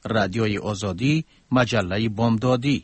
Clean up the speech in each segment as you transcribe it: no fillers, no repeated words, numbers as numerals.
رادیوی آزادی، مجله بامدادی.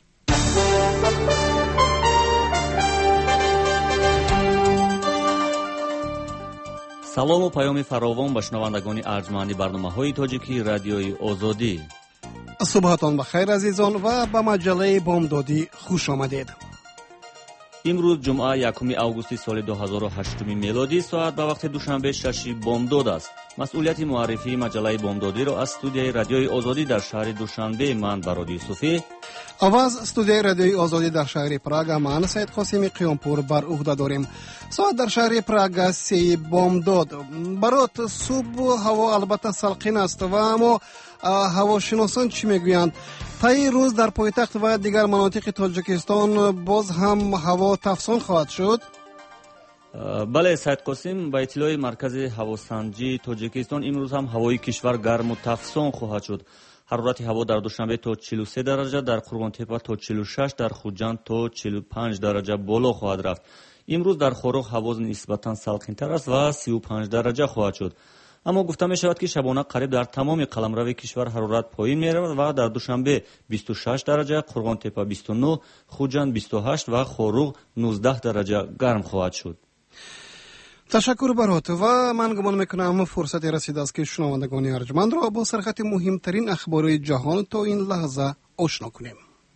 салому паёми фаровон ба шунавандагони арҷманди барномаҳои тоҷикии радиои озодӣ. субҳатон бахайр азизон ва ба маҷалаи бомдодӣ хуш омадед. имрӯз ҷумъа 1 августи соли 2008 мелодӣ, соат ба вақти душанбе 6 бомдод аст. масъулияти муаррифии маҷалаи бомдодиро аз студияи радиои озодӣ дар шаҳри душанбе ман Бароди Юсуфӣ ва аз студияи радиои озодӣ дар шаҳри Прага ман Саид Қосими Қиёнпур бар уҳда дорем. соат дар шаҳри Прага 3 бомдод. барот субҳ ҳаво албатта салқин аст ва аммо ҳавошиносон чӣ мегӯянд? таи рӯз дар пойтахт ва дигар манотиқи Тоҷикистон боз ҳам ҳаво тафсон хоҳад шуд? бале Саид Қосим, ба иттилои маркази ҳавосанҷии Тоҷикистон имрӯз ҳам ҳавои кишвар гарму тафсон хоҳад шуд. ҳарорати ҳаво дар Душанбе то 43 дараҷа, дар Қурғонтепа то 46, дар Хуҷанд то 45 дараҷа боло хоҳад рафт. имрӯз дар Хорӯғ ҳаво нисбатан салқинтар аст ва 35 дараҷа хоҳад шуд. аммо гуфта мешавад ки шабона қариб дар тамоми қаламрави кишвар ҳарорат поин меравад ва дар Душанбе 26 дараҷа, Қурғонтепа 29, Хуҷанд 28 ва Хорӯғ 19 дараҷа гарм хоҳад шуд. ташаккур барот ва ман гумон мекунам фурсате расидааст ки шунавандагони арҷмандро бо сархати муҳимтарин ахбори ҷаҳон то ин лаҳза ошно кунем.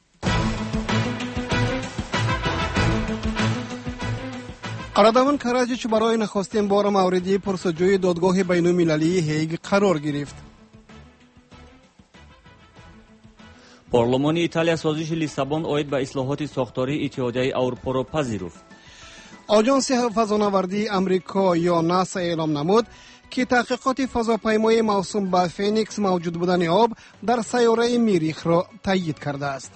Радаван Караҷич барои нахостин бор мавриди пурсуҷӯи додгоҳи байнулмилалии Ҳейг қарор гирифт. парлумони Италия созиши Лиссабон оид ба ислоҳоти сохтории Иттиҳодияи Аврупоро пазируфт. оҷонси фазонавардии амрико ё НАСА эълом намуд ки таҳқиқоти фазопаймои мавсум ба Феникс мавҷуд будани об дар сайёраи Мирихро таъйид кардааст.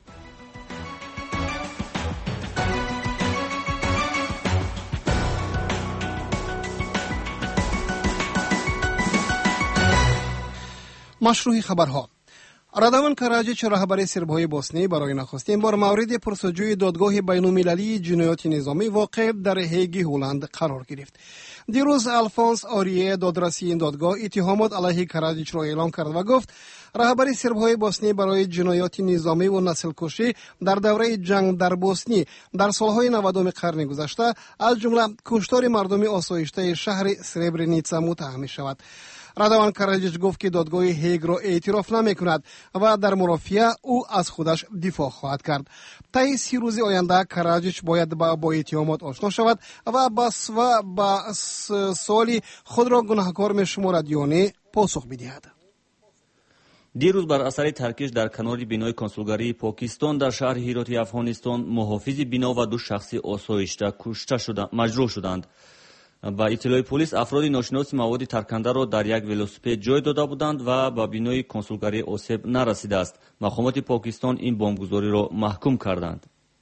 машрӯҳи хабарҳо. Радаван Караҷич, раҳбари сербҳои боснӣ, барои нахостин бор мавриди пурсуҷӯи додгоҳи байнулмилалии ҷинояти низомӣ воқеъ дар Ҳейги Ҳолланд қарор гирифт. дирӯз Алфонс Орие, додрасии ин додгоҳ, иттиҳомот алайҳи Караҷичро эълон кард ва гуфт, раҳбари сербҳои боснӣ барои ҷинояти низомиву наслкушӣ дар давраи ҷанг дар Боснӣ дар солҳои 90 қарни гузашта, аз ҷумла куштори мардуми осоиштаи шаҳри Сребреница муттаҳам мешавад. Радаван Караҷич гуфт ки додгоҳи Ҳейгро эътироф намекунад ва дар мурофиа ӯ аз худаш дифоъ хоҳад кард. таи 30 рӯзи оянда Караҷич бояд бо иттиҳомот ошно шавад ва ба соли худро гунаҳкор мешуморад ё не посух бидиҳад. дирӯз бар асари таркиш дар канори бинои консулгарии Покистон дар шаҳри Ҳироти Афғонистон муҳофизи бино ва ду шахси осоишта кушта маҷрӯҳ шуданд. ба иттилои полис, афроди ношиноси маводи таркандаро дар як велосипед ҷой дода буданд ва ба бинои консулгарӣ осеб нарасидааст. мақомоти Покистон ин бомбгузориро маҳкум карданд.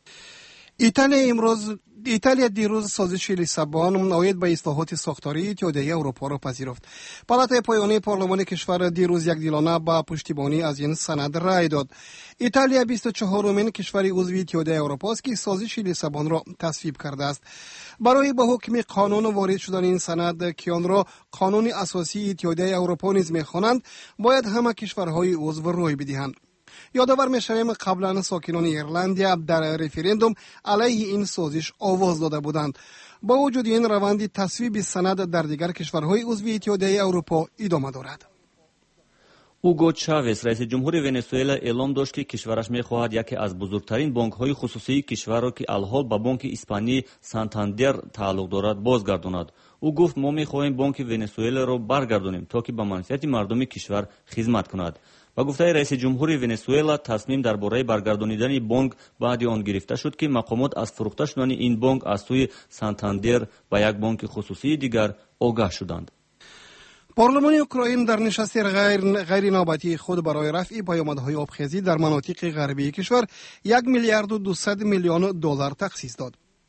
италия дирӯз созиши Лиссабон оид ба ислоҳоти сохтории Иттиҳодияи Аврупоро пазируфт. палатаи поёнии парлумони кишвар дирӯз якдилона ба пуштибонӣ аз ин санад рай дод. италия 24-умин кишвари узви Иттиҳодияи Аврупост ки созиши Лиссабонро тасвиб кардааст. барои ба ҳукми қонун ворид шудани ин санад, ки онро қонуни асосии Иттиҳодияи Аврупо низ мехонанд, бояд ҳама кишварҳои узв рой бидиҳанд. ёдовар мешавем, қаблан сокинони Ирландия дар референдум алайҳи ин созиш овоз дода буданд. бо вуҷуди ин, раванди тасвиби санад дар дигар кишварҳои узви Иттиҳодияи Аврупо идома дорад. уго Чавес, раиси ҷумҳури Венесуэла, эълом дошт ки кишвараш мехоҳад яке аз бузургтарин бонкҳои хусусии кишварро, ки алҳол ба бонки Испании Сантандер тааллуқ дорад, бозгардонад. ӯ гуфт, мо мехоҳем бонки Венесуэларо баргардонем, то ки ба манфиати мардуми кишвар хизмат кунад. ба гуфтаи раиси ҷумҳури Венесуэла, тасмим дар бораи баргардонидани бонк баъди он гирифта шуд, ки мақомот аз фурӯхта шудани ин бонк аз сӯи Сантандер ба як бонки хусусии дигар огаҳ шуданд. парлумони Украин дар нишасти ғайринавбатии худ барои рафъи паёмадҳои обхезӣ дар манотиқи ғарбии кишвар 1 миллиарду 200 миллион доллар тахсис дод.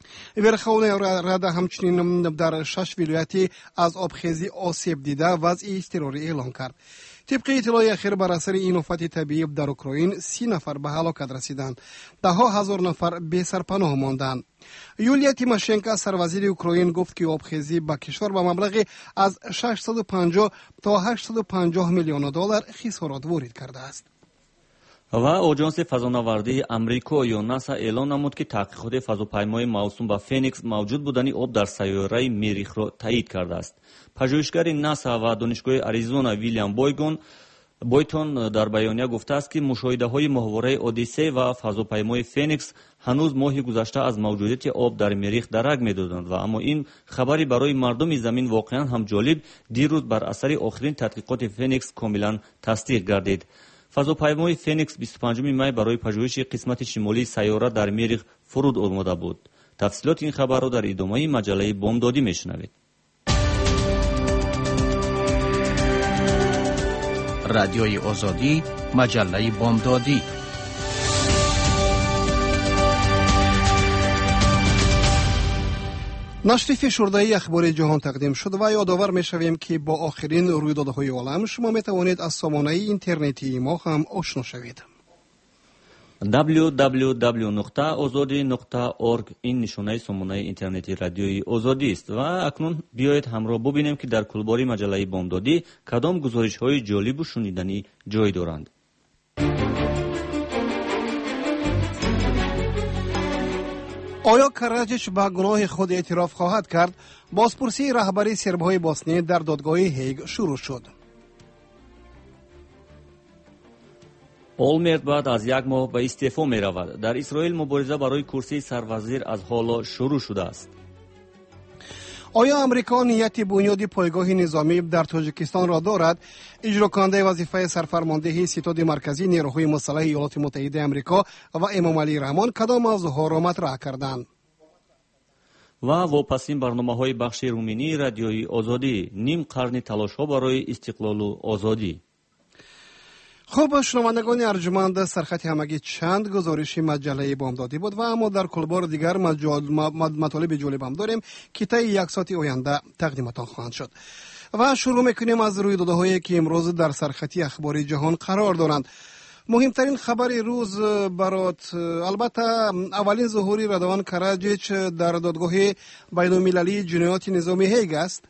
верховная рада ҳамчунин дар 6 вилояти аз обхезӣ осеб дида вазъи изтирорӣ эълон кард. طبق اطلاع اخیر بر اثر این آفت طبیعی در اوکراین 30 نفر به هلاکت رسیدند. ده هزار نفر بی سرپناه ماندند. یولیا تیماشنکو سروزیر اوکراین گفت که آبخیزی به کشور به مبلغ از 650 تا 850 میلیون دلار خسارات وارد کرده است. و آژانس فضانوردی آمریکا یا ناسا اعلان نمود که تحقیقات فضاپیمای موسوم به فینیکس موجود بودن آب در سیاره مریخ را تایید کرده است. پژوهشگر ناسا و دانشگاه آریزونا ویلیام بویتون در بیانیه گفته است که مشاهده‌های ماهواره اودیسه و فضاپیمای فینیکس هنوز ماهی گذشته از موجودیت آب در مریخ درک می‌دادند و اما این خبری برای مردم زمین واقعا هم جالب دیروز بر اثر آخرین تحقیقات فینیکس کاملا تصدیق گردید. فضاپیمای فینیکس 25 می برای پژوهش قسمت شمالی سیاره در مریخ فرود آمده بود. تفصیلات این خبر را در ادامه مجله بامدادی میشنوید. رادیوی آزادی، مجله بامدادی. نشر فشرده‌ای اخبار جهان تقدیم شد و یادآور می‌شویم که با آخرین رویدادهای عالم شما می‌توانید از سامانه اینترنتی ما هم آشنا شوید. www.azadi.org این نشانه سامانه اینترنتی رادیوی آزادی است و اکنون بیایید همراه ببینیم که در کلباری مجله بامدادی کدام گزارش‌های جالب و شنیدنی جای دارند. آیا کراجیچ به گناه خود اعتراف خواهد کرد؟ بازپرسی رهبری سرب‌های بوسنی در دادگاه هیگ شروع شد. اولمرت بعد از یک ماه به استعفا می رود. در اسرائیل مبارزه برای کرسی سروزیر از حالا شروع شده است. آیا امریکا نیت بنیاد پایگاه نظامی در تاجیکستان را دارد؟ اجرا کننده وظیفه سرفرماندهی ستاد مرکزی نیروهای مسلح ایالات متحده آمریکا و امام علی رحمان کدام موضوعها را مطرح کردند؟ و واپسین برنامه‌های بخش رومینی رادیوی آزادی، نیم قرن تلاش‌ها برای استقلال و آزادی. خب شنوندگان ارجمند، سرخط همگی چند گزارش مجله بامدادی بود و اما در کلبار دیگر مطالب جالب هم داریم که طی یک ساعت آینده تقدیمتان خواهند شد. و شروع میکنیم از رویدادهایی که امروز در سرخطی اخبار جهان قرار دارند. مهمترین خبر روز برات البته اولین ظهور رضوان کراجیچ در دادگاه بین‌المللی جنایات نظامی هیگ است.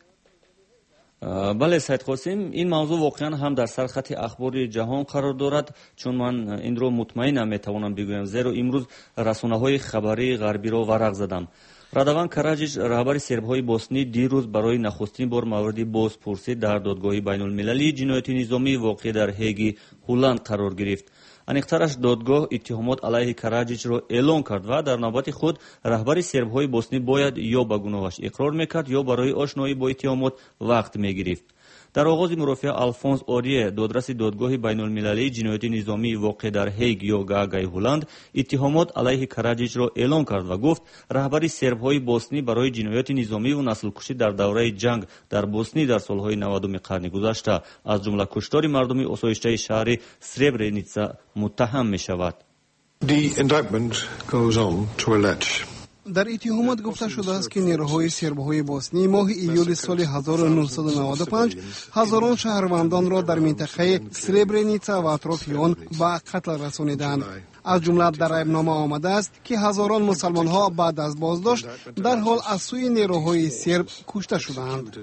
بله سید قاسم، این موضوع واقعا هم در سرخط اخبار جهان قرار دارد، چون من این رو مطمئنم میتوانم بگویم، زیرا امروز رسانه‌های خبری غربی را ورق زدم. رضوان کراجیچ رهبر سرب‌های بوسنی دیروز برای نخستین بار مورد بازپرسی در دادگاه بین‌المللی جنایات نظامی واقع در هیگ هلند قرار گرفت. انیقترش دادگاه اتهامات علیه کراجیچ را اعلان کرد و در نوبت خود رهبر سرب‌های بوسنی باید یا به گناهش اقرار میکرد یا برای آشنایی با اتهامات وقت میگرفت. در آغاز مرافعه الفونس اوریه، دادرس دادگاه بین‌المللی جنایات نظامی واقع در هیگ یا گاگای هلند، اتهامات علیه کراجیچ را اعلان کرد و گفت رهبر سرب‌های بوسنی برای جنایات نظامی و نسل‌کشی در دوره جنگ در بوسنی در سال‌های 90 قرن گذشته از جمله کشتار مردم آسایشته شهر سربرنیتسا متهم می‌شود. The indictment goes on to allege در اتهامات گفته شده است که نیروهای سرب‌های بوسنی ماه ایول سال 1995 هزاران شهروندان را در منطقه سربرنیتسا و اطراف آن به قتل رسانیدند. از جمله در ایبنامه آمده است که هزاران مسلمان‌ها بعد از بازداشت در حال از سوی نیروهای سرب کشته شدند.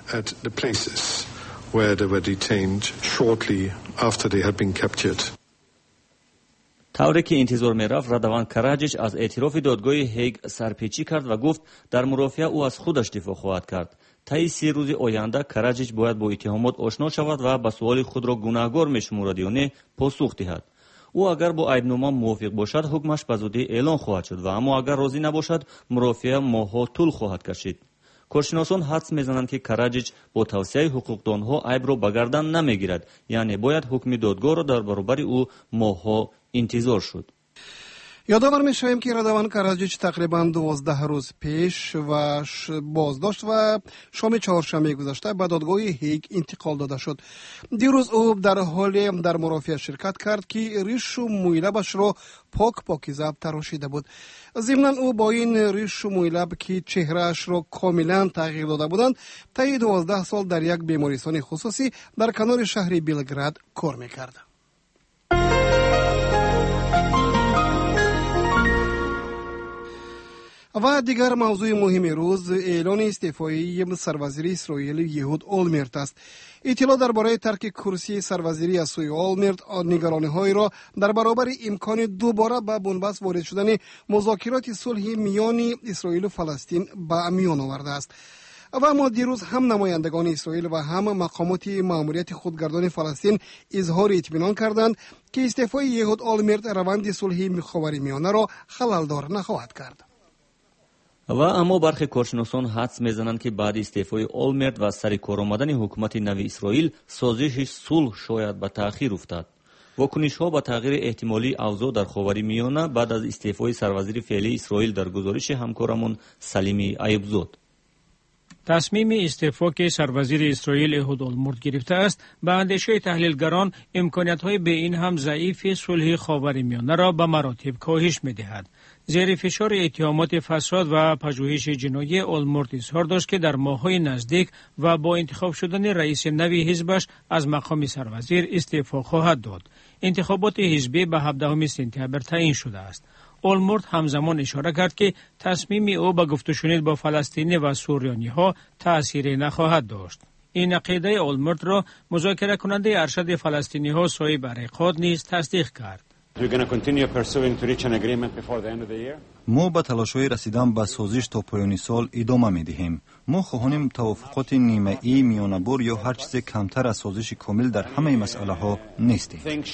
طوری که انتظار می‌رفت، رضوان کراجیچ از اعتراف دادگاه هیگ سرپیچی کرد و گفت در مرافعه او از خودش دفاع خواهد کرد. طی 3 روز آینده کراجیچ باید با اتهامات آشنا شود و به سوال خود را گناهکار می‌شمارد یا نه پاسخ دهد. او اگر با ایبنامه موافق باشد حکمش به زودی اعلان خواهد شد و اما اگر راضی نباشد مرافعه ماه‌ها طول خواهد کشید. کارشناسان حدس میزنند که کراجیچ با توصیه حقوقدانها عیب را به گردن نمیگیرد، یعنی باید حکم دادگاه را در برابر او ماه‌ها انتظار شد. یادآور می‌شویم که رادوان کاراجیچ تقریباً 12 روز پیش و بازداشت و شام چهارشنبه گذشته به دادگاه هیگ انتقال داده شد. دیروز او در حال در مرافعه شرکت کرد که ریش و مویلبش را پاکیزه تراشیده بود. ضمناً او با این ریش و مویلب که چهرهش را کاملا تغییر داده بودند طی 12 سال در یک بیمارستان خصوصی در کنار شهر بیلگراد کار می‌کرد. و دیگر موضوع مهم روز اعلان استعفای سروزیر اسرائیل یهود اولمرت است. اطلاع درباره ترک کرسی سروزیری از سوی اولمرت نگرانی‌های را در برابر امکان دوباره به بنبست وارد شدن مذاکرات صلح میان اسرائیل و فلسطین به میان آورده است. و اما دیروز هم نمایندگان اسرائیل و هم مقامات ماموریت خودگردان فلسطین اظهار اطمینان کردند که استعفای یهود اولمرت روند صلح خاورمیانه را خلل‌دار نخواهد کرد. و اما برخی کارشناسان حدس میزنند که بعد استعفای اولمرت و سر کار آمدن حکومت نو اسرائیل سازش صلح شاید به تأخیر افتاد. واکنش‌ها به تغییر احتمالی اوضاع در خاورمیانه بعد از استعفای سروزیر فعلی اسرائیل در گزارش همکارمون سلیم ایوبزاد. تصمیم استعفا که سروزیر اسرائیل یهود اولمرت گرفته است به اندیشه تحلیلگران امکانیت‌های به این هم ضعیف صلح خاورمیانه را به مراتب کاهش می‌دهد. زیر فشار اتهامات فساد و پژوهش جنایی اولمرت اظهار داشت که در ماه‌های نزدیک و با انتخاب شدن رئیس نوی حزبش از مقام سروزیر استعفا خواهد داد. انتخابات حزبی به 17 سپتامبر تعیین شده است. اولمرت همزمان اشاره کرد که تصمیم او به گفت و شنید با فلسطینی و سوریانی‌ها تأثیری نخواهد داشت. این عقیده اولمرت را مذاکره کننده ارشد فلسطینی‌ها صهیب عریقاد نیز تصدیق کرد. ما به تلاش‌های رسیدن به سازش تا پایان سال ادامه می‌دهیم. ما خواهیم توافقات نیمه‌ای میانه‌بر یا هر چیز کمتر از سازش کامل در همه مسئله‌ها نیستیم.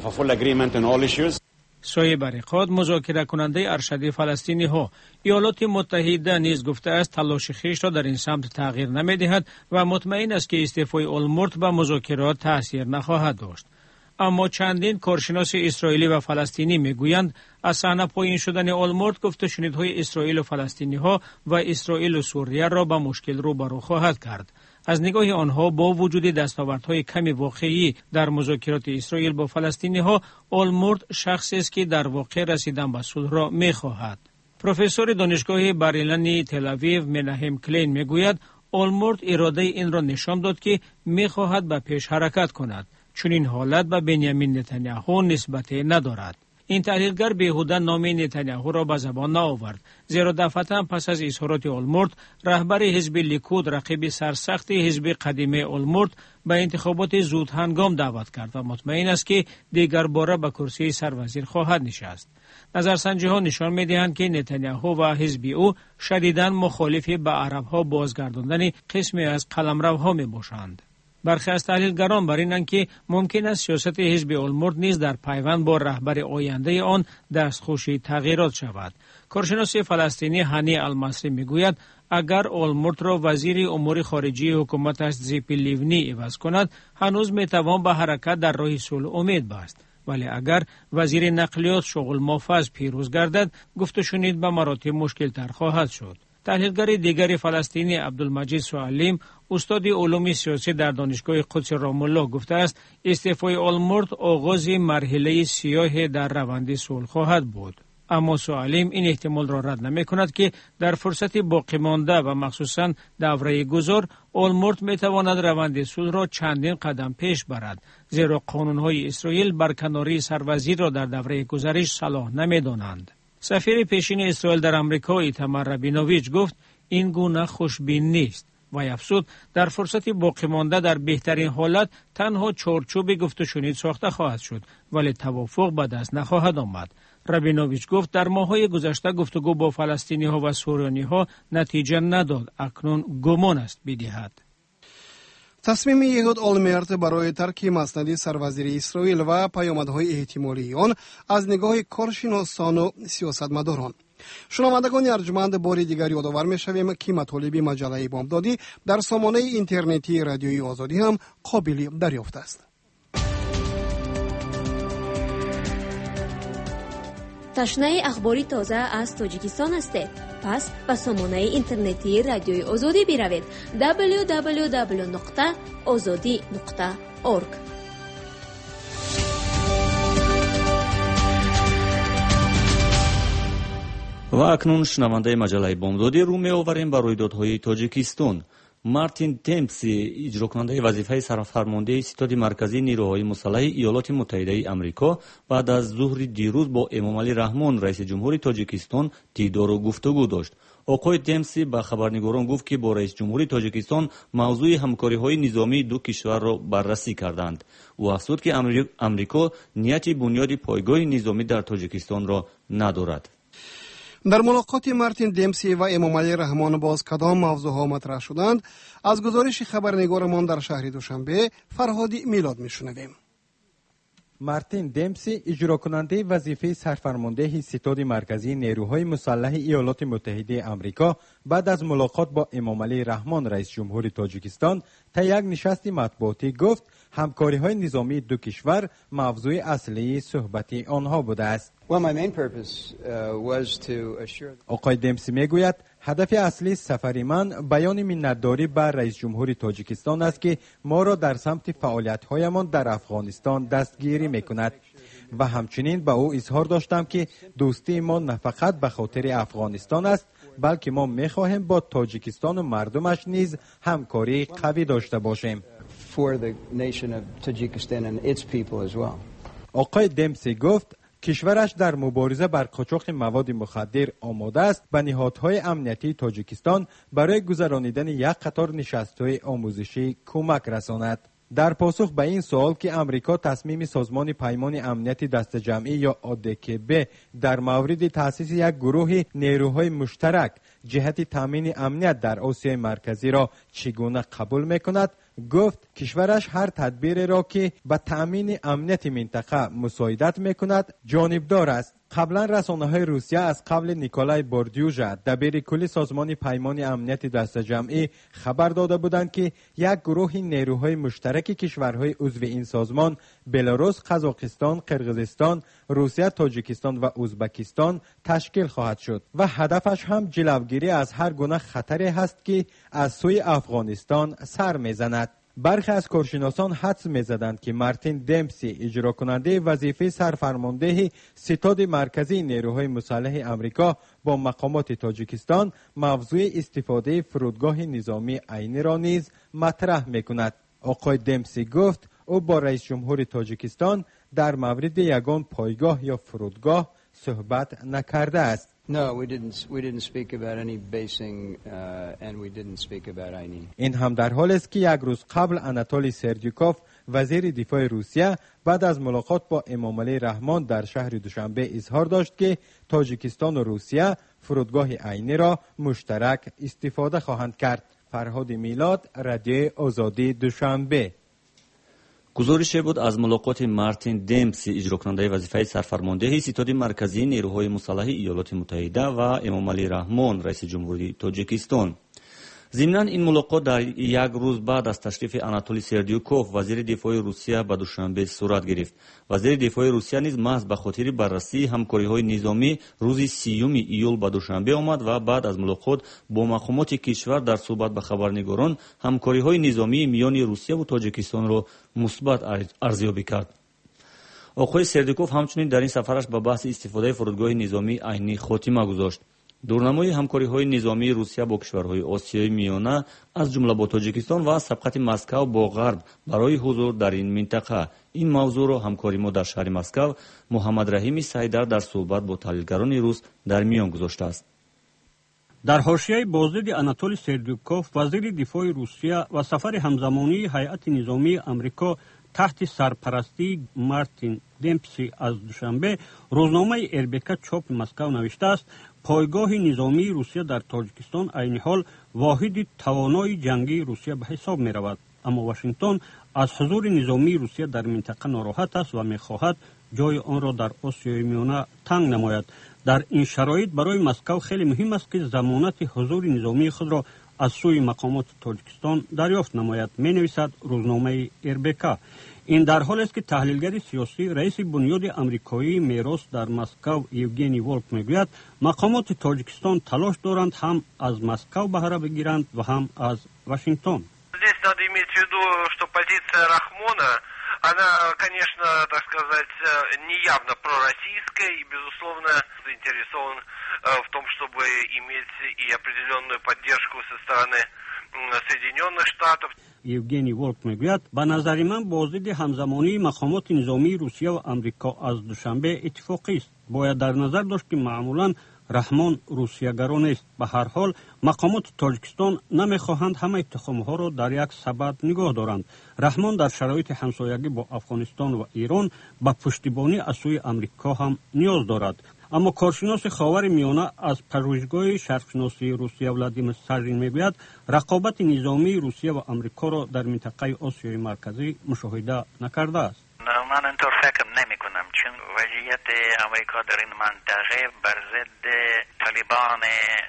صهیب عریقاد مذاکره کننده ارشد فلسطینی ها ایالات متحده نیز گفته است تلاش خویش را در این سمت تغییر نمی‌دهد و مطمئن است که استعفای اولمرت به مذاکرات تأثیر نخواهد داشت. اما چندین کارشناس اسرائیلی و فلسطینی میگویند از صحنه پایین شدن اولمرت گفت و شنیدهای اسرائیل و فلسطینی ها و اسرائیل و سوریه را به مشکل روبرو خواهد کرد. از نگاه آنها با وجود دستاوردهای کمی واقعی در مذاکرات اسرائیل با فلسطینی ها اولمرت شخصی است که در واقع رسیدن به صلح را میخواهد. پروفسور دانشگاه بریلن تل آویو مناهم کلین میگوید اولمرت اراده این را نشان داد که میخواهد به پیش حرکت کند، چون این حالت به بنیامین نتانیاهو نسبت ندارد. این تحلیلگر بیهوده نام نتانیاهو را به زبان نآورد، زیرا دفعتا پس از اظهارات اولمرت رهبر حزب لیکود رقیب سرسخت حزب قدیمی اولمرت به انتخابات زود هنگام دعوت کرد و مطمئن است که دیگر باره به کرسی سروزیر خواهد نشست. نظرسنجی‌ها نشان می‌دهند که نتانیاهو و حزب او شدیداً مخالف به عرب‌ها بازگرداندن قسمی از قلمروها می‌باشند. برخی از تحلیلگران بر اینند که ممکن است سیاست حزب اولمرت نیز در پیوند با رهبر آینده آن دستخوش تغییرات شود. کارشناس فلسطینی هانی المصری میگوید اگر اولمرت را وزیر امور خارجه حکومتش زیپی لیونی عوض کند هنوز میتوان به حرکت در راه صلح امید بست، ولی اگر وزیر نقلیات شغل محفظ پیروز گردد گفت و شنید به مراتب مشکل تر خواهد شد. تحلیلگر دیگر فلسطینی عبدالمجید سوالیم استاد علوم سیاسی در دانشگاه قدس رام الله گفته است استعفای اولمرت آغاز مرحله سیاه در روند صلح خواهد بود. اما سوالیم این احتمال را رد نمی کند که در فرصت باقی مانده و مخصوصاً دوره گذار اولمرت می تواند روند صلح را چندین قدم پیش برد، زیرا قانون‌های اسرائیل برکناری سروزیر را در دوره گذشته صلاح نمی دانند. سفیر پیشین اسرائیل در آمریکا ایتمار رابینوویچ گفت این گونه خوشبین نیست و افزود در فرصت باقی مانده در بهترین حالت تنها چارچوب گفت و شنید ساخته خواهد شد، ولی توافق به دست نخواهد آمد. رابینوویچ گفت در ماه‌های گذشته گفتگو با فلسطینی‌ها و سوریانی‌ها نتیجه نداد، اکنون گمان است بدهد. تصمیم یهود اولمرت برای ترک مسند سروزیر اسرائیل و پیامدهای احتمالی آن از نگاه کارشناسان و سیاستمداران. شنوندگان ارجمند بار دیگر یادآور می‌شویم که مطالب مجله بامدادی در سامانه اینترنتی رادیوی آزادی هم قابل دریافت است. تشنه اخباری تازه از تاجیکستان هستید. پس به سامانه اینترنتی رادیوی آزادی بروید www.azadi.org. و اکنون شنونده مجله بامدادی رو می‌آوریم بر رویدادهای تاجیکستان. مارتین دمپسی اجراکننده وظیفه سرفرمانده ستاد مرکزی نیروهای مسلح ایالات متحده آمریکا بعد از ظهر دیروز با امامعلی رحمان رئیس جمهوری تاجیکستان دیدار و گفتگو داشت. آقای دمپسی به خبرنگاران گفت که با رئیس جمهوری تاجیکستان موضوع همکاری‌های نظامی دو کشور را بررسی کردند. او افزود که آمریکا نیت بنیاد پایگاه نظامی در تاجیکستان را ندارد. در ملاقات مارتین دمپسی و امامعلی رحمان باز کدام موضوعها مطرح شدند؟ از گزارش خبرنگارمان در شهر دوشنبه فرهاد میلاد میشنویم. مارتین دمپسی اجرا کننده وظیفه سرفرمانده ستاد مرکزی نیروهای مسلح ایالات متحده آمریکا بعد از ملاقات با امامعلی رحمان رئیس جمهوری تاجیکستان تا یک نشست مطبوعاتی گفت همکاری‌های نظامی دو کشور موضوع اصلی صحبت آنها بوده است. آقای دمپسی میگوید هدف اصلی سفر من بیان منتداری بر رئیس جمهوری تاجیکستان است که ما را در سمت فعالیت‌هایمان در افغانستان دستگیری می‌کند و همچنین به او اظهار داشتم که دوستی ما نه فقط به خاطر افغانستان است بلکه ما می‌خواهیم با تاجیکستان و مردمش نیز همکاری قوی داشته باشیم. آقای دمپسی گفت کشورش در مبارزه بر قاچاق مواد مخدر آماده است به نهادهای امنیتی تاجیکستان برای گذرانیدن یک قطار نشست‌های آموزشی کمک رساند. در پاسخ به این سوال که امریکا تصمیم سازمان پیمان امنیت دست جمعی یا ODKB در مورد تأسیس یک گروه نیروهای مشترک جهت تامین امنیت در آسیای مرکزی را چگونه قبول می‌کند، گفت کشورش هر تدبیر را که به تأمین امنیت منطقه مساعدت می‌کند جانبدار است. قبلا رسانه‌های روسیه از قبل نیکولای باردیوژا دبیر کل سازمان پیمان امنیت دست جمعی خبر داده بودند که یک گروه نیروهای مشترک کشورهای عضو این سازمان بلاروس، قزاقستان، قرقیزستان، روسیه، تاجیکستان و ازبکستان تشکیل خواهد شد و هدفش هم جلوگیری از هر گونه خطری است که از سوی افغانستان سر میزند. برخی از کارشناسان حدس می‌زدند که مارتین دمپسی اجرا کننده وظیفه سرفرمانده ستاد مرکزی نیروهای مسلح آمریکا با مقامات تاجیکستان موضوع استفاده فرودگاه نظامی عینی را نیز مطرح می‌کند. آقای دمپسی گفت او با رئیس جمهور تاجیکستان در مورد یگان پایگاه یا فرودگاه صحبت نکرده است. این هم در حال است که یک روز قبل آناتولی سردیوکوف وزیر دفاع روسیه بعد از ملاقات با امامعلی رحمان در شهر دوشنبه اظهار داشت که تاجیکستان و روسیه فرودگاه عینی را مشترک استفاده خواهند کرد. فرهاد میلاد، رادیو آزادی، دوشنبه. گزارش بود از ملاقات مارتین دمپسی اجرا کننده وظیفه سرفرمانده ستاد مرکزی نیروهای مسلح ایالات متحده و امامعلی رحمان رئیس جمهوری تاجیکستان. ضمناً این ملاقات در یک روز بعد از تشریف آناتولی سردیوکوف وزیر دفاع روسیه به دوشنبه صورت گرفت. وزیر دفاع روسیه نیز محض به خاطر بررسی همکاری‌های نظامی روز 30 ایول به دوشنبه آمد و بعد از ملاقات با مقامات کشور در صحبت به خبرنگاران همکاری‌های نظامی میان روسیه و تاجیکستان را مثبت ارزیابی کرد. آقای سردیوکوف همچنین در این سفرش به بحث استفاده فرودگاه نظامی عینی خاتمه گذاشت. دورنمای همکاری‌های نظامی روسیه با کشورهای آسیای میانه از جمله با تاجیکستان و سبقت مسکو با غرب برای حضور در این منطقه. این موضوع را همکاری ما در شهر مسکو محمد رحیم سیدر در صحبت با تحلیلگران روس در میان گذاشته است. در حاشیه بازدید آناتولی سردیوکوف وزیر دفاع روسیه و سفر همزمانی هیئت نظامی آمریکا تحت سرپرستی مارتین دمپسی از دوشنبه روزنامه اربکا چاپ مسکو نوشته است پایگاه نظامی روسیه در تاجیکستان عین حال واحد توانای جنگی روسیه به حساب می رود. اما واشنگتن از حضور نظامی روسیه در منطقه ناراحت است و می خواهد جای آن را در آسیای میانه تنگ نماید. در این شرایط برای مسکو خیلی مهم است که ضمانت حضور نظامی خود را از سوی مقامات تاجیکستان دریافت نماید، می نویسد روزنامه اربکا. این در حالی است که تحلیلگر سیاسی رئیس بنیاد آمریکایی میراث در مسکو یوگنی ولک میگوید مقامات تاجیکستان تلاش دارند هم از مسکو بهره بگیرند و هم از واشنگتن. Здесь надо иметь в виду, что позиция Рахмона, она, конечно, так сказать, неявно пророссийская и, безусловно, заинтересован в том, чтобы иметь и определенную поддержку со стороны Соединенных Штатов. یوگنی ولک میگوید به نظر من بازدید همزمانی مقامات نظامی روسیه و آمریکا از دوشنبه اتفاقی است. باید در نظر داشت که معمولا رحمان روسیه‌گرا نیست. به هر حال مقامات تاجیکستان نمیخواهند همه اتهام‌ها را در یک سبد نگاه دارند. رحمان در شرایط همسایگی با افغانستان و ایران به پشتیبانی از سوی آمریکا هم نیاز دارد. اما کارشناس خاور میانه از پژوهشگاه شرقشناسی روسیه ولادیمیر ساژین میگوید رقابت نظامی روسیه و آمریکا را در منطقه آسیای مرکزی مشاهده نکرده است. من اینطور فکر نمی کنم چون وضعیت آمریکا در این منطقه بر ضد طالبان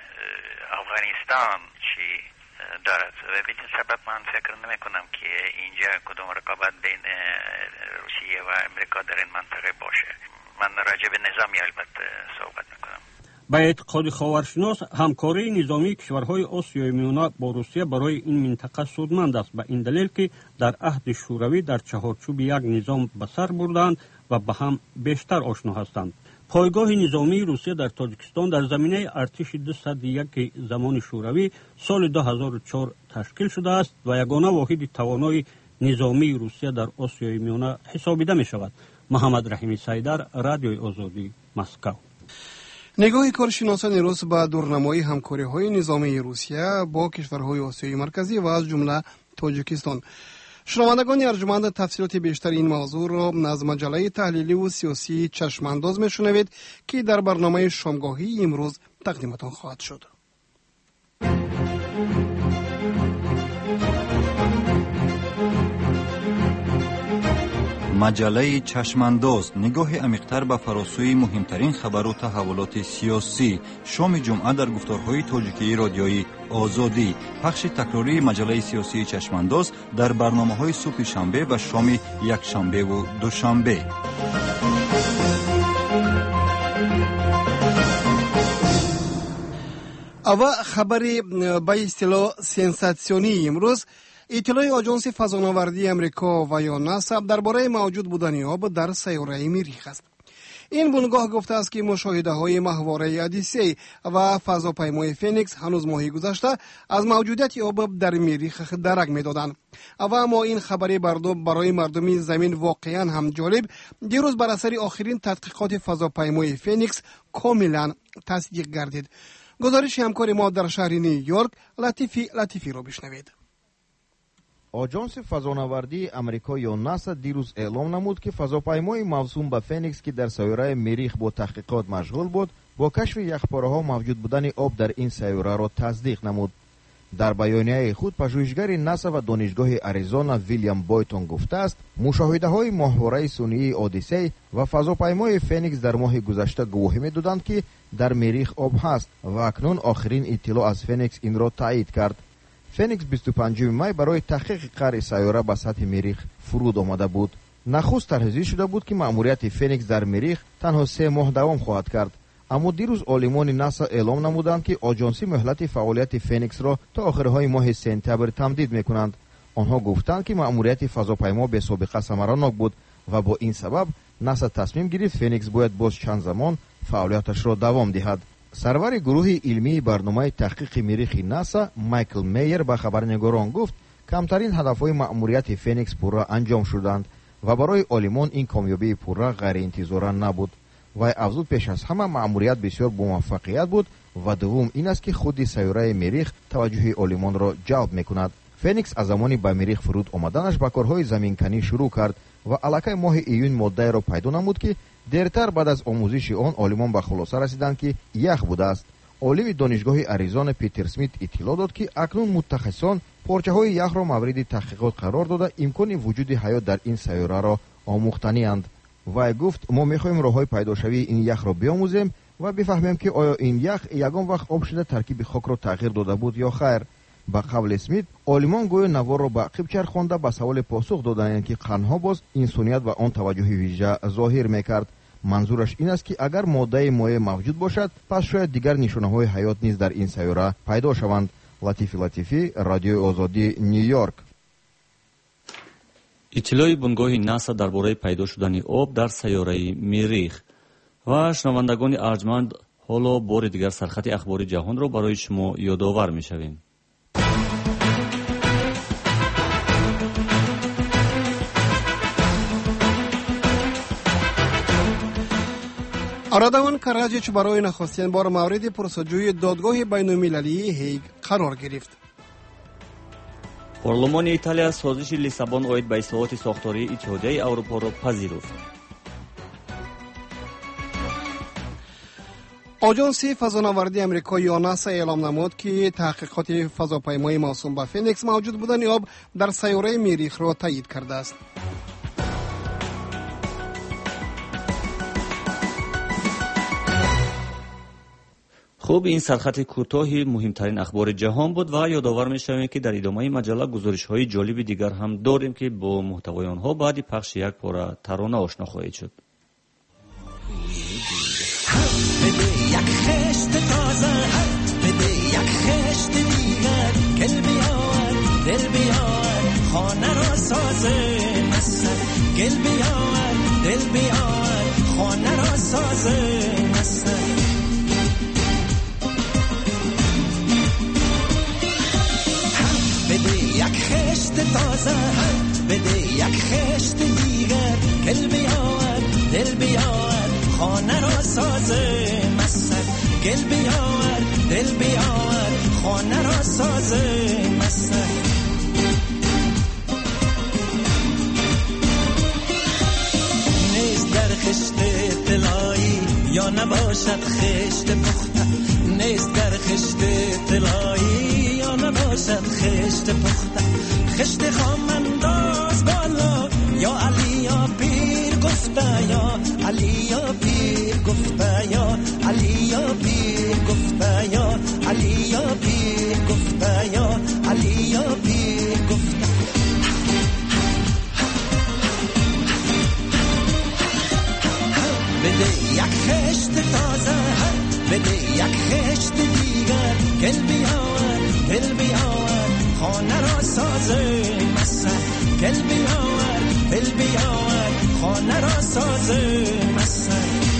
افغانستان چی دارد و به این سبب من فکر نمی کنم که اینجا کدام رقابت بین روسیه و آمریکا در این منطقه باشه. من راجع به نظامی البته صحبت میکنم. به اعتقاد خاورشناس همکاری نظامی کشورهای آسیای میانه با روسیه برای این منطقه سودمند است به این دلیل که در عهد شوروی در چهارچوب یک نظام به سر بردند و به هم بیشتر آشنا هستند. پایگاه نظامی روسیه در تاجیکستان در زمینه ارتش 201 زمان شوروی سال 2004 تشکیل شده است و یگانه واحد توانای نظامی روسیه در آسیای میانه حسابیده می شود. محمد رحیمی سیدر، رادیوی آزادی، مسکو. نگاه کارشناسان روس به دورنمایی همکاری‌های نظامی روسیه با کشورهای آسیای مرکزی و از جمله تاجیکستان. شنوندگان ارجمند تفصیلات بیشتر این موضوع را از مجله تحلیلی و سیاسی چشمانداز میشنوید که در برنامه شامگاهی امروز تقدیمتان خواهد شد. مجله چشمانداز نگاه عمیق‌تر به فراسوی مهمترین خبر و تحولات سیاسی. شام جمعه در گفتارهای تاجیکی رادیویی آزادی. پخش تکراری مجله سیاسی چشمانداز در برنامه‌های صبح شنبه و شام یک شنبه و دوشنبه. اول خبری به اصطلاح سنساسیونی امروز اطلاع آژانس فضانوردی امریکا و یا ناسا درباره موجود بودن آب در سیاره مریخ است. این بنگاه گفته است که مشاهده های ماهواره ادیسی و فضاپیمای فینیکس هنوز ماهی گذشته از موجودیت آب در مریخ درک می‌دادند. اما این خبری برای مردم زمین واقعا هم جالب دیروز بر اثر آخرین تحقیقات فضاپیمای فینیکس کاملا تصدیق گردید. گزارش همکار ما در شهر نیویورک لطیفی را بشنوید. آژانس فضانوردی امریکا یا ناسا دیروز اعلام نمود که فضاپیمای موسوم به فینیکس که در سیاره مریخ با تحقیقات مشغول بود با کشف یخپاره‌ها موجود بودن آب در این سیاره را تصدیق نمود. در بیانیه خود پژوهشگر ناسا و دانشگاه اریزونا ویلیام بایتون گفته است مشاهده‌های ماهواره ثانویه اودیسی و فضاپیمای فینیکس در ماه گذشته گواهی می‌دادند که در مریخ آب هست و اکنون آخرین اطلاع از فینیکس این را تایید کرد. فینیکس 25 می برای تحقیق قعر سیاره به سطح مریخ فرود آمده بود. نخست ترجیح شده بود که مأموریت فینیکس در مریخ تنها 3 ماه دوام خواهد کرد. اما دیروز عالمان ناسا اعلام نمودند که آژانس مهلت فعالیت فینیکس را تا آخرهای ماه سپتامبر تمدید می‌کنند. آنها گفتند که مأموریت فضاپیما به سابقه ثمراناک بود و با این سبب ناسا تصمیم گرفت فینیکس باید باز چند زمان فعالیتش را دوام دهد. سرور گروه علمی برنامه تحقیق مریخ ناسا مایکل میر به خبرنگاران گفت کمترین هدفهای مأموریت فینیکس پورا انجام شدند و برای عالمان این کامیابی پورا غیر انتظاره نبود. و افزود پیش از همه مأموریت بسیار با موفقیت بود و دوم این است که خود سیاره مریخ توجه عالمان را جلب میکند. فینیکس از زمانی به مریخ فرود آمدنش به کارهای زمینکنی شروع کرد و الکی ماه ایون ماده را پیدا نمود که دیرتر بعد از آموزش آن عالمان به خلاصه رسیدند که یخ بوده است. عالم دانشگاه اریزونا پیتر اسمیت اطلاع داد که اکنون متخصصان پارچه‌های یخ را مورد تحقیقات قرار داده امکان وجود حیات در این سیاره را آموخته‌اند. و گفت ما می‌خواهیم راه‌های پیداشوی این یخ را بیاموزیم و بفهمیم که آیا این یخ یگان وقت آب شده ترکیب خاک را تغییر داده بود یا خیر. با قول اسمیت عالمان گویا نوار را به عقب چرخانده به سوال پاسخ دادند که قرنها باز انسانیت و آن توجه ویژه ظاهر میکرد. منظورش این است که اگر ماده مایع موجود باشد پس شاید دیگر نشانه‌های حیات نیز در این سیاره پیدا شوند. لطیفی رادیو آزادی نیویورک. اطلاعی بنگاه ناسا درباره پیدا شدن آب در سیاره مریخ. و شنوندگان ارجمند، حالا بار دیگر سرخط اخبار جهان را برای شما یادآور می‌شویم. رادوان کراجیچ برای نخستین بار مورد پرسجوی دادگاه بین‌المللی هیگ قرار گرفت. پارلمان ایتالیا سازش لیسابون اوید به اصلاحات ساختاری اتحادیه اروپا را پذیرفت. آژانس فضانوردی آمریکا یا ناسا اعلام نمود که تحقیقات فضاپیمای موسوم به فینیکس موجود بودن آب در سیاره مریخ را تایید کرده است. خوب، این سرخط کوتاهی مهمترین اخبار جهان بود و یادآور می‌شویم که در ادامه مجله گزارش‌های جالب دیگر هم داریم که با محتوای آنها بعد پخش یک پاره ترانه آشنا خواهید شد. بده یک خشت تازه، بده یک خشت دیگر، گل بیار دل بیار خانه را سازه مثل، گل بیار دل بیار خانه را سازه مثل. بده یک خشت تازه، بده یک خشت دیگر، گل بیار دل بیار خانه را سازه مثل، گل بیار دل بیار خانه را سازه مثل. نیست در خشت طلایی یا نباشد خشت پخته، نیست در خشت طلایی یا نباشد خشت پخته. خشت خام انداز بالا یا علی یا پیر گفته، یا علی یا پیر گفته، یا علی یا پیر گفته، یا علی یا پیر گفته، یا علی یا پیر گفته. بده یک خشت تازه، بده یک خشت دیگر، گل بیار دل بیار خانه را سازه مثل، گل بیار دل بیار خانه را سازه مثل.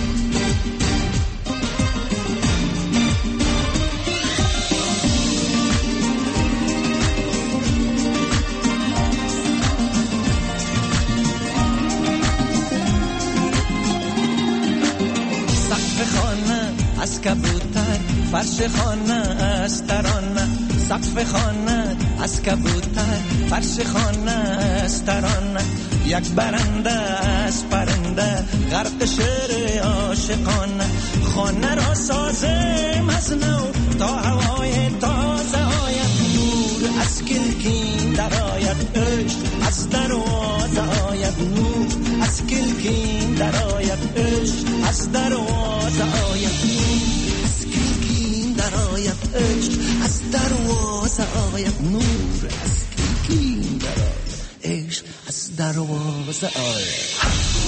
سقف خانه از کبوتر، فرش خانه از ترانه، سقف خانه از کبوتر، فرش خانه از ترانه. یک برنده از پرنده غرق شعر عاشقانه، خانه را سازم از نو تا هوای تازه آید، نور از کلکین در آید، عشق از دروازه آید، نور از کلکین در آید، عشق از دروازه آید، نور از کلکین در آید، عشق از دروازه آید، نور از کلکین در آید، عشق از دروازه آید.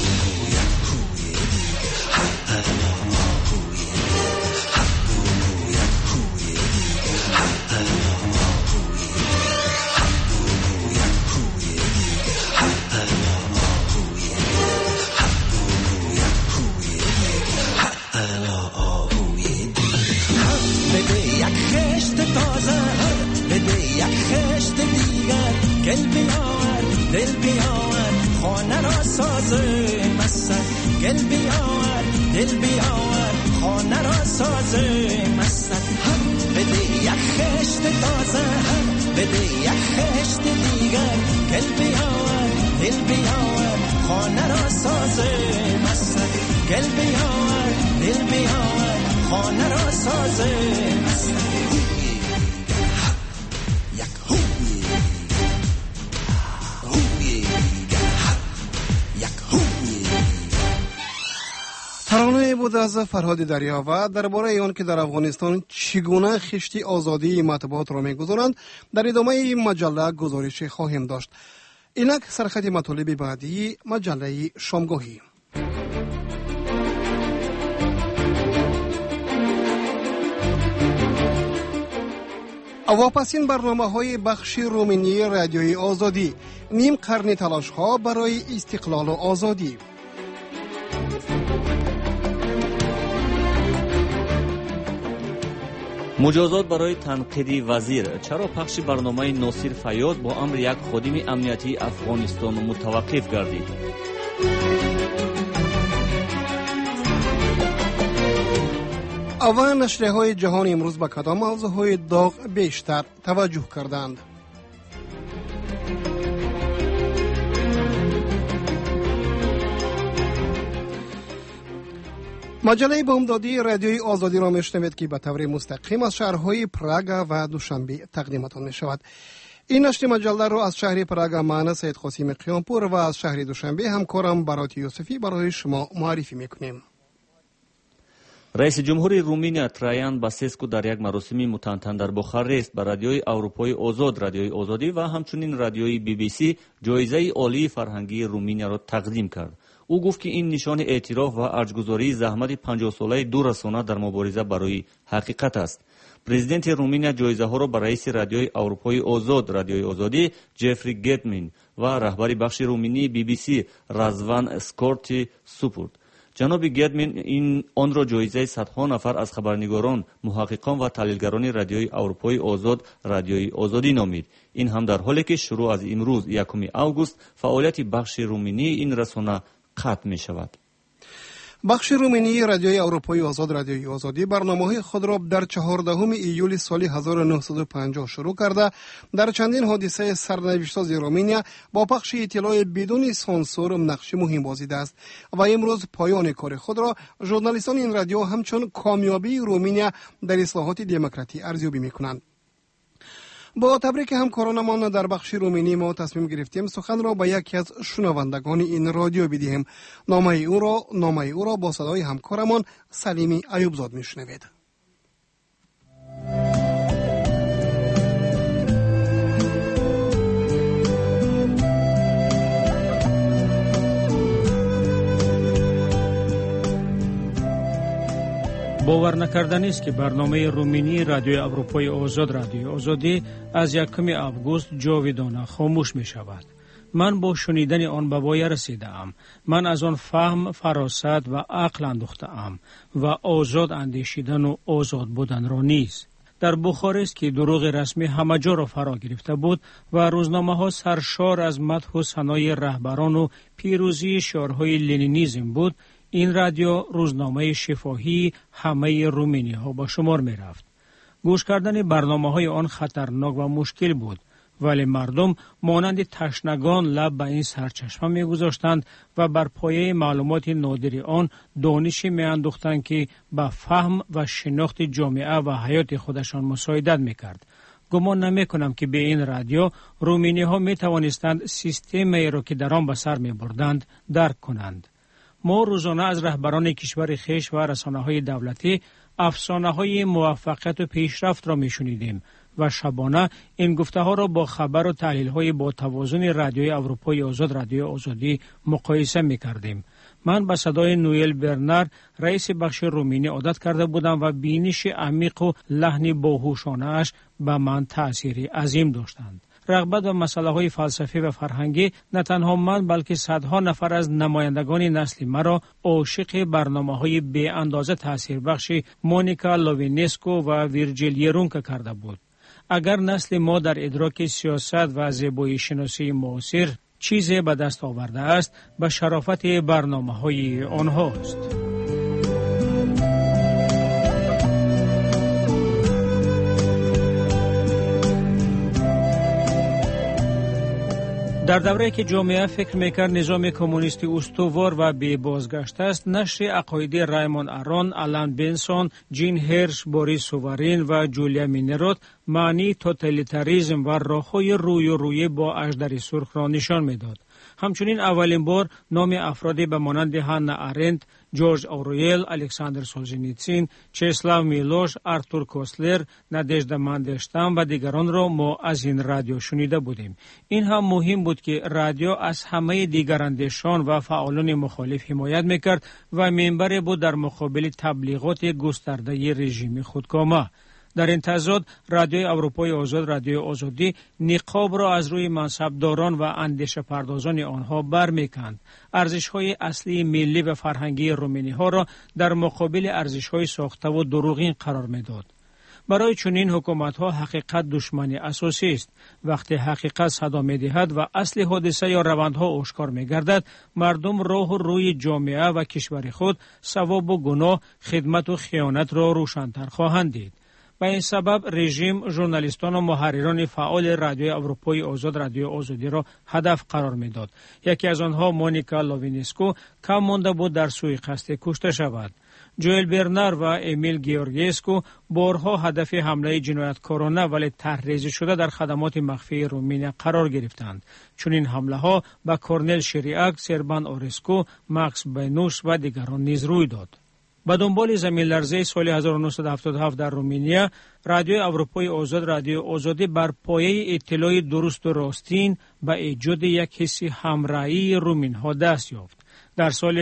بده یک خشت تازه، بده یک خشت دیگر، گل بیار دل بیار خانه را سازه مثل، گل بیار دل بیار خانه را سازه مثل. بده یک خشت تازه، بده یک خشت دیگر، گل بیار دل بیار خانه را سازه مثل، گل بیار دل بیار خانه را سازه مثل. ترانه گزارشنامه بود از فرهاد دریاوه درباره آن که در افغانستان چگونه خشتی آزادی مطبوعات را می‌گذارند در ادامه مجله گزارش خواهیم داشت. اینک سرخط مطالب بعدی مجله شامگاهی. واپسین برنامه‌های بخش رومینی رادیوی آزادی، نیم قرن تلاش‌ها برای استقلال و آزادی. مجازات برای تنقید وزیر. چرا پخش برنامه ناصر فیاض با امر یک خادم امنیتی افغانستان متوقف گردید؟ اول نشریه‌های جهان امروز به کدام موضوعهای داغ بیشتر توجه کردند؟ مجله بامدادی رادیوی آزادی را میشنوید که به طور مستقیم از شهرهای پراگ و دوشنبه تقدیمتان می شود. این نشر مجله را از شهر پراگ من سید قاسم قیامپور و از شهر دوشنبه همکارم برات یوسفی برای شما معرفی میکنیم. رئیس جمهور رومینیا ترایان باسسکو در یک مراسم متنطن در بخارست به رادیوی اروپای آزاد، رادیوی آزادی و همچنین رادیوی BBC جایزه عالی فرهنگی رومینیا را تقدیم کرد. او گفت که این نشان اعتراف و ارجگذاری زحمت 50 ساله دو رسانه در مبارزه برای حقیقت است. پرزیدنت رومینیا جایزه ها را به رئیس رادیوی اروپای آزاد، رادیوی آزادی جفری گتمین و رهبر بخش رومینی BBC رزوان اسکورتی سپرد. جناب گتمین آن را جایزه صدها نفر از خبرنگاران، محققان و تحلیلگران رادیوی اروپای آزاد، رادیوی آزادی نامید. این هم در حالی که شروع از امروز 1 آگوست فعالیت بخش رومینی این رسانه قطع می شود. بخش رومینی رادیوی اروپای آزاد، رادیوی آزادی برنامه‌های خود را در 14 ایول سال 1950 شروع کرده در چندین حادثه سرنوشت‌ساز رومینیا با پخش اطلاع بدون سانسور نقش مهم بازیده است و امروز پایان کار خود را ژورنالیستان این رادیو همچون کامیابی رومینیا در اصلاحات دموکراتی ارزیابی می‌کنند. با تبریک همکارانمان در بخش رومینی ما تصمیم گرفتیم سخن را به یکی از شنوندگان این رادیو بدهیم. نامه او را با صدای همکارمان سلیمی ایوبزاد میشنوید. باور نکردنی است که برنامه رومینی رادیوی اروپای آزاد، رادیوی آزادی از 1 آگوست جاودانه خاموش می شود. من با شنیدن آن به پایان رسیدم. من از آن فهم، فراست و عقل اندوخته‌ام و آزاد اندیشیدن و آزاد بودن را نیز. در بخارست که دروغ رسمی همه جا را فرا گرفته بود و روزنامه ها سرشار از مدح و ثنای رهبران و پیروزی شعارهای لنینیسم بود، این رادیو روزنامه شفاهی همه رومینی ها با شمار می رفت. گوش کردن برنامه های آن خطرناک و مشکل بود، ولی مردم مانند تشنگان لب به این سرچشمه می گذاشتند و بر پایه معلومات نادر آن دانشی می اندوختند که به فهم و شناخت جامعه و حیات خودشان مساعدت می کرد. گمان نمی کنم که به این رادیو رومینی ها می توانستند سیستمی را که در آن به سر می بردند درک کنند. ما روزانه از رهبران کشور خویش و رسانه‌های دولتی افسانه‌های موفقیت و پیشرفت را می‌شنیدیم و شبانه این گفته‌ها را با خبر و تحلیل‌های با توازن رادیوی اروپای آزاد، رادیوی آزادی مقایسه می‌کردیم. من به صدای نوئل برنر رئیس بخش رومینی عادت کرده بودم و بینش عمیق و لحن باهوشانه‌اش به من تأثیری عظیم داشتند. رغبت و مسائل فلسفی و فرهنگی نه تنها من بلکه صدها نفر از نمایندگان نسل مرا عاشق برنامه‌های بی اندازه تاثیربخش مونیکا لوینسکو و ویرجیل یرونکا کرده بود. اگر نسل ما در ادراک سیاست و زیبایی شناسی معاصر چیزی به دست آورده است، به شرافت برنامه‌های آنهاست. در دوره‌ای که جامعه فکر می‌کرد نظام کمونیستی استوار و بی بازگشت است، نشر عقاید رایموند آرون، آلان بنسون، جین هرش، بوریس سوورین و جولیا مینروت معنی توتالیتاریسم و راه‌های روی با اژدر سرخ را نشان می‌داد. همچنین اولین بار نام افرادی به مانند هانا آرنت، جورج اورویل، الکساندر سولژنیتسین، چسلاو میلوش، آرتور کوسلر، نادژدا ماندلشتام و دیگران را ما از این رادیو شنیده بودیم. این هم مهم بود که رادیو از همه دیگر اندیشان و فعالان مخالف حمایت میکرد و منبر بود در مقابل تبلیغات گسترده رژیم خودکامه. در این تضاد رادیوی اروپای آزاد، رادیوی آزادی، نقاب را از روی منصبداران و اندیشه پردازان آنها برمیکند. ارزش‌های اصلی ملی و فرهنگی رومنی‌ها را در مقابل ارزش‌های ساخته و دروغین قرار می‌داد. برای چنین حکومت‌ها حقیقت دشمن اساسی است. وقتی حقیقت صدا می‌دهد و اصل حادثه یا روندها آشکار می‌گردد، مردم راه و روی جامعه و کشور خود ثواب و گناه، خدمت و خیانت را روشن‌تر خواهند دید. به این سبب رژیم ژورنالیستان و محرران فعال رادیوی اروپای آزاد، رادیو آزادی را هدف قرار می‌داد. یکی از آنها مونیکا لاوینسکو کم مانده بود در سوءقصد کشته شود. جوئل برنر و امیل گیورگیسکو بارها هدف حمله جنایتکارانه ولی طرحریزی شده در خدمات مخفی رومانیا قرار گرفتند. چون این حمله ها به کورنل شریاک، سربان اورسکو، ماکس بینوش و دیگران نیز روی داد. به دنبال زمین لرزه سال 1977 در رومانیا، رادیوی اروپای آزاد، رادیو آزادی بر پایه اطلاع درست و راستین به ایجاد یک حس همراهی رومنها دست یافت. در سال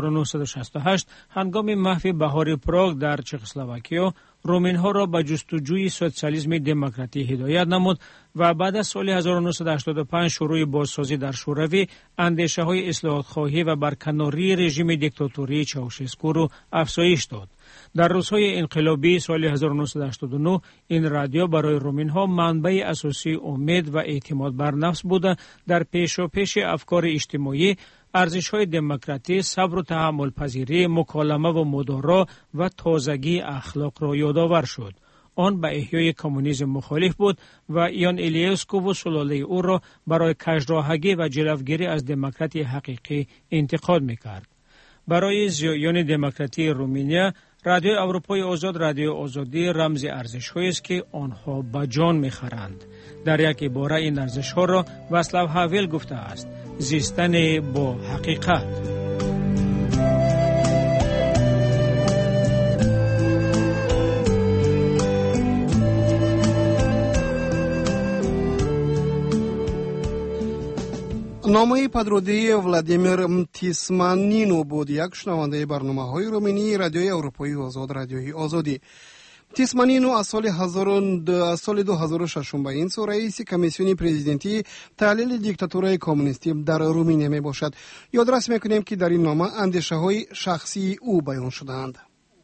1968 هنگام محو بهار پراگ در چکسلواکیه، رومنها را به جستجوی سوسیالیسم دموکراتی هدایت نمود و بعد از سال 1985 شروع بازسازی در شوروی، اندیشه های اصلاحات خواهی و برکناری رژیم دیکتاتوری چاوشسکو را افزایش داد. در روزهای انقلابی سال 1989 این رادیو برای رومنها منبع اساسی امید و اعتماد بر نفس بوده، در پیش افکار اجتماعی، ارزش‌های دموکراتی، صبر و تحمل پذیری، مکالمه و مدارا و تازگی اخلاق را یادآور شد. آن به احیای کمونیسم مخالف بود و یان الیسکو و سلاله او را برای کژراهگی و جلوگیری از دموکراتی حقیقی انتقاد می‌کرد. برای زیایان دموکراتی رومانیا، رادیو اروپای آزاد، رادیو آزادی رمز ارزش‌هایی است که آنها به جان می‌خرند. در یک عباره این ارزش‌ها را واصلاو هاول گفته است: زیستن با حقیقت. نامه پدرودی ولادیمیر تیسمانینو بود، یک شنونده برنامه‌های رومانی رادیوی اروپای آزاد، رادیوی آزادی. تیسمانینو از سال 2006 به این سو رئیس کمیسیون پرزیدنتی تحلیل دیکتاتوری کمونیستی در رومانیا می باشد. یادداشت میکنیم که در این نامه اندیشه های شخصی او بیان شدند.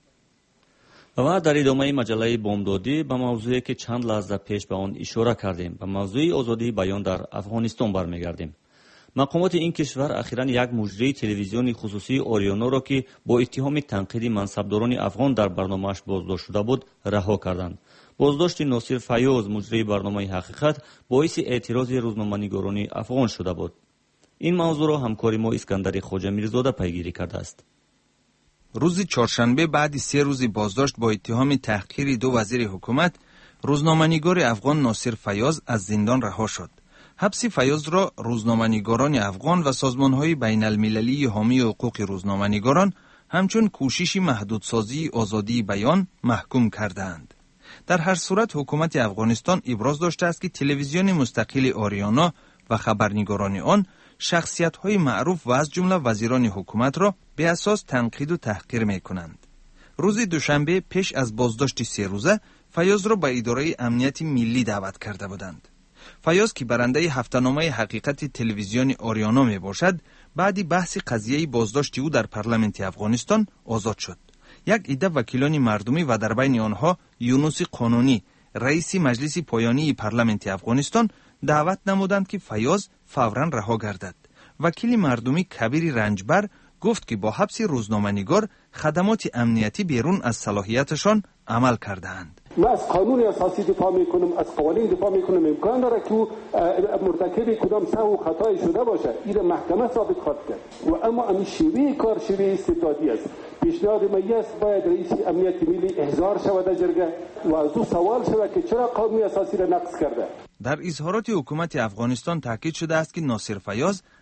و در ادامه مجله بامدادی به موضوعی که چند لحظه پیش به آن اشاره کردیم، به موضوع آزادی بیان در افغانستان برمیگردیم. مقامات این کشور اخیراً یک مجری تلویزیونی خصوصی آریانا را که با اتهام تنقید منصبداران افغان در برنامه‌اش بازداشت شده بود رها کردند. بازداشت ناصر فیاض، مجری برنامه حقیقت، باعث اعتراض روزنامه‌نگاران افغان شده بود. این موضوع را همکار ما اسکندر خواجه میرزاده پیگیری کرده است. روز چهارشنبه بعد 3 روز بازداشت با اتهام تحقیر 2 وزیر حکومت، روزنامه‌نگار افغان ناصر فیاض از زندان رها شد. حبس فیاض را روزنامه‌نگاران افغان و سازمان‌های بین‌المللی حامی حقوق روزنامه‌نگاران همچون کوشش محدودسازی آزادی بیان محکوم کردند. در هر صورت حکومت افغانستان ابراز داشته است که تلویزیون مستقل آریانا و خبرنگاران آن شخصیت‌های معروف و از جمله وزیران حکومت را به اساس تنقید و تحقیر می‌کنند. روز دوشنبه پیش از بازداشت 3 روزه فیاض را به اداره امنیت ملی دعوت کرده بودند. فیاض که برنده هفته‌نامه حقیقت تلویزیون آریانا می باشد، بعد بحث قضیه بازداشت او در پارلمانت افغانستان آزاد شد. یک عده وکیلان مردمی و در بین آنها یونس قانونی، رئیس مجلس پایانی پارلمانت افغانستان، دعوت نمودند که فیاض فوراً رها گردد. وکیل مردمی کبیر رنجبر گفت که با حبس روزنامه‌نگار خدمات امنیتی بیرون از صلاحیتشان عمل کردند. من از قانون اساسی دفاع میکنم، از قوانین دفاع میکنم. امکان داره که مرتکب کدام سهو و خطایی شده باشه، این محکمه ثابت خواهد کرد. و اما این شیوه کار شیوه استبدادی است. پیشنهاد من است باید رئیس امنیت ملی احضار شود در جرگه و از او سوال شود که چرا قانون اساسی را نقض کرده. در اظهارات حکومت افغانستان تاکید شده است که ناصر فیاض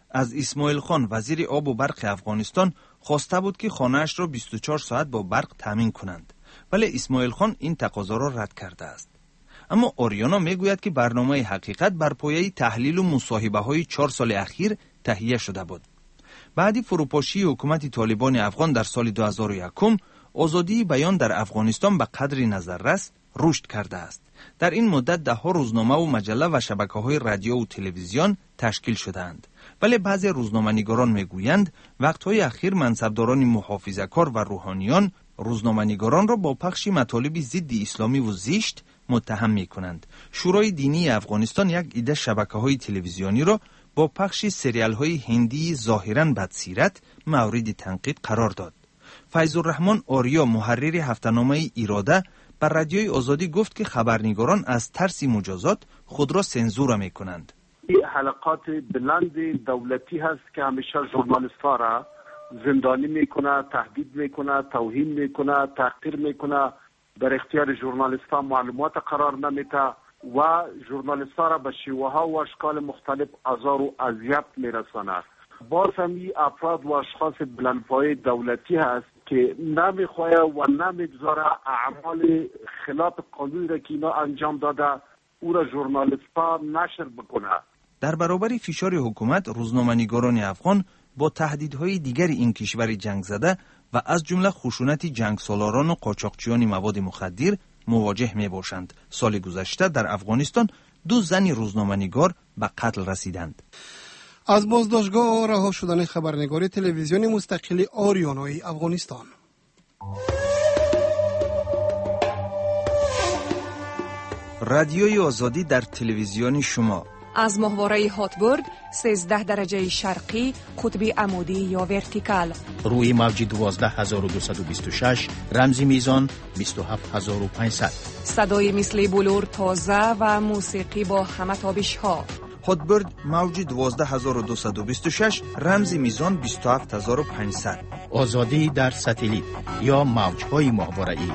از اسماعیل خان وزیر آب و برق افغانستان خواسته بود که خانه‌اش را 24 ساعت با برق تامین کنند، ولی اسماعیل خان این تقاضا را رد کرده است. اما آریانا میگوید که برنامه حقیقت بر پایه تحلیل و مصاحبه‌های 4 سال اخیر تهیه شده بود. بعد فروپاشی حکومت طالبان افغان در سال 2001 آزادی بیان در افغانستان به قدری نظررس رشد کرده است. در این مدت ده‌ها روزنامه و مجله و شبکه‌های رادیو و تلویزیون تشکیل شدند. ولی بعضی روزنامه‌نگاران میگویند وقت‌های اخیر منصبداران محافظه‌کار و روحانیان روزنامه‌نگاران را با پخش مطالب ضد اسلامی و زشت متهم می‌کنند. شورای دینی افغانستان یک عده شبکه‌های تلویزیونی را با پخش سریال‌های هندی ظاهراً بدسیرت مورد تنقید قرار داد. فیض الرحمن آریا محرر هفته‌نامه اراده بر رادیوی آزادی گفت که خبرنگاران از ترس مجازات خود را سنزور می‌کنند. این حلقات بلند دولتی هست که همیشه ژورنالیست‌ها را زندانی میکنه، تهدید میکنه، توهین میکنه، تحقیر میکنه، در اختیار ژورنالیست‌ها معلومات قرار نمیده و ژورنالیست‌ها را به شیوه‌ها و اشکال مختلف آزار و اذیت میرساند. باز هم این افراد و اشخاص بلندپایه دولتی هست که نمیخواه و نمیگذاره اعمال خلاف قانونی را که اینا انجام داده او را ژورنالیست‌ها نشر بکنه. در برابر فشار حکومت، روزنامه‌نگاران افغان با تهدیدهای دیگر این کشور جنگ زده و از جمله خشونت جنگسالاران و قاچاقچیان مواد مخدر مواجه می باشند. سال گذشته در افغانستان 2 زن روزنامه‌نگار به قتل رسیدند. از بازداشتگاه رها شدن خبرنگاری تلویزیون مستقل آریانای افغانستان. رادیوی آزادی در تلویزیون شما از ماهواره هاتبورد 13 درجه شرقی قطبی عمودی یا ورتیکال، روی موج 12226 رمزی میزان 27500، صدای مثل بلور تازه و موسیقی با همه تابش ها. هاتبورد موج 12226 رمزی میزان 27500. آزادی در ساتلیت یا موج‌های ماهواره‌ای.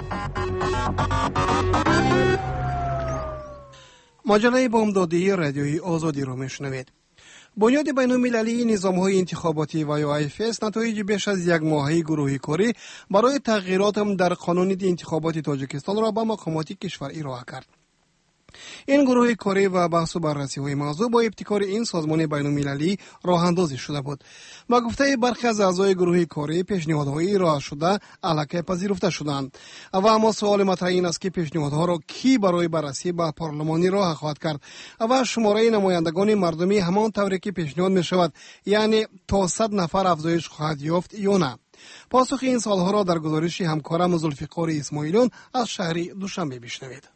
مجله بامدادی رادیوی آزادی را میشنوید. بنیاد بین‌المللی نظام‌های انتخاباتی و IFS نتایج بیش از 1 ماهه گروه کاری برای تغییرات در قانون انتخابات تاجیکستان را به مقامات کشور ارائه کرد. این گروه کاری و بحث و بررسی های موضوع با ابتکار این سازمان بین‌المللی راه اندازی شده بود. با گفته برخی از اعضای گروه کاری پیشنهادهای ارائه شده الکی پذیرفته شدند و اما سوال مطرح این است که پیشنهادها را کی برای بررسی به پارلمانی راه خواهد کرد و شماره نمایندگان مردمی همان طوری که پیشنهاد می شود، یعنی تا 100 نفر افزایش خواهد یافت یا نه. پاسخ این سوالها را در گزارش همکارم ذوالفقار اسماعیلیون از شهر دوشنبه بشنوید.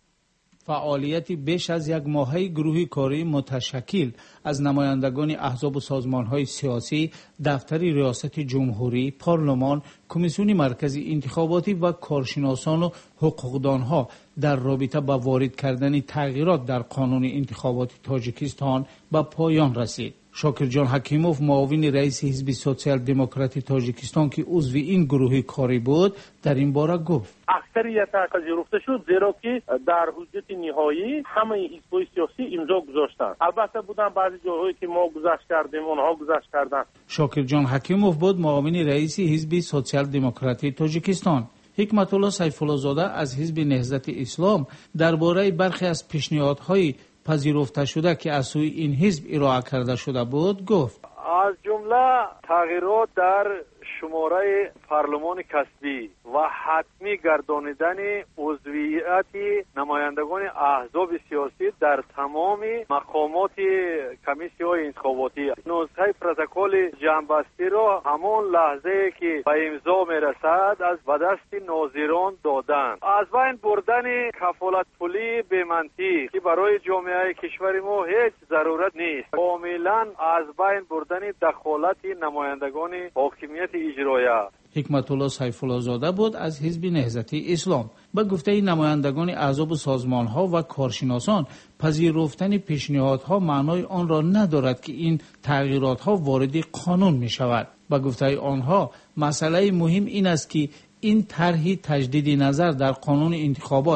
فعالیت بیش از 1 ماهه گروه کاری متشکل از نمایندگان احزاب و سازمان‌های سیاسی، دفتر ریاست جمهوری، پارلمان، کمیسیون مرکزی انتخاباتی و کارشناسان و حقوقدانها در رابطه با وارد کردن تغییرات در قانون انتخابات تاجیکستان به پایان رسید. شاکر جان حکیموف، معاون رئیس حزب سوسیال دموکراتی تاجیکستان که عضو این گروه کاری بود، در این باره گفت: اکثریت پذیرفته شد زیرا که در حجت نهایی همه حزب‌های سیاسی امضا گذاشتند. البته بودن بعضی جاهایی که ما گذاشت کردیم اونها گذاشت کردند. شاکر جان حکیموف بود معاون رئیس حزب سوسیال دموکراتی تاجیکستان. حکمت الله سیف الله زاده از حزب نهضت اسلام درباره برخی از پیشنهادهای پذیرفته شده که از سوی این حزب ارائه کرده شده بود گفت: از جمله تغییرات در شماره پارلمان کسبی و حتمی گردانیدن عضویت نمایندگان احزاب سیاسی در تمام مقامات کمیسیون انتخاباتی، نسخه پروتکل جمع‌بستی را همان لحظه که به امضا میرسد از به دست ناظران دادند. از بین بردن کفالت پولی به منطق که برای جامعه کشور ما هیچ ضرورت نیست، کاملا از بین بردن دخالت نمایندگان حاکمیت اجرایه. حکمت الله سیف الله زاده بود از حزب نهضت اسلام. به گفته نمایندگان احزاب و سازمان‌ها و کارشناسان، پذیرفتن پیشنهادها معنای آن را ندارد که این تغییرات‌ها وارد قانون می‌شود. به گفته آنها، مسئله مهم این است که این طرح تجدید نظر در قانون انتخابات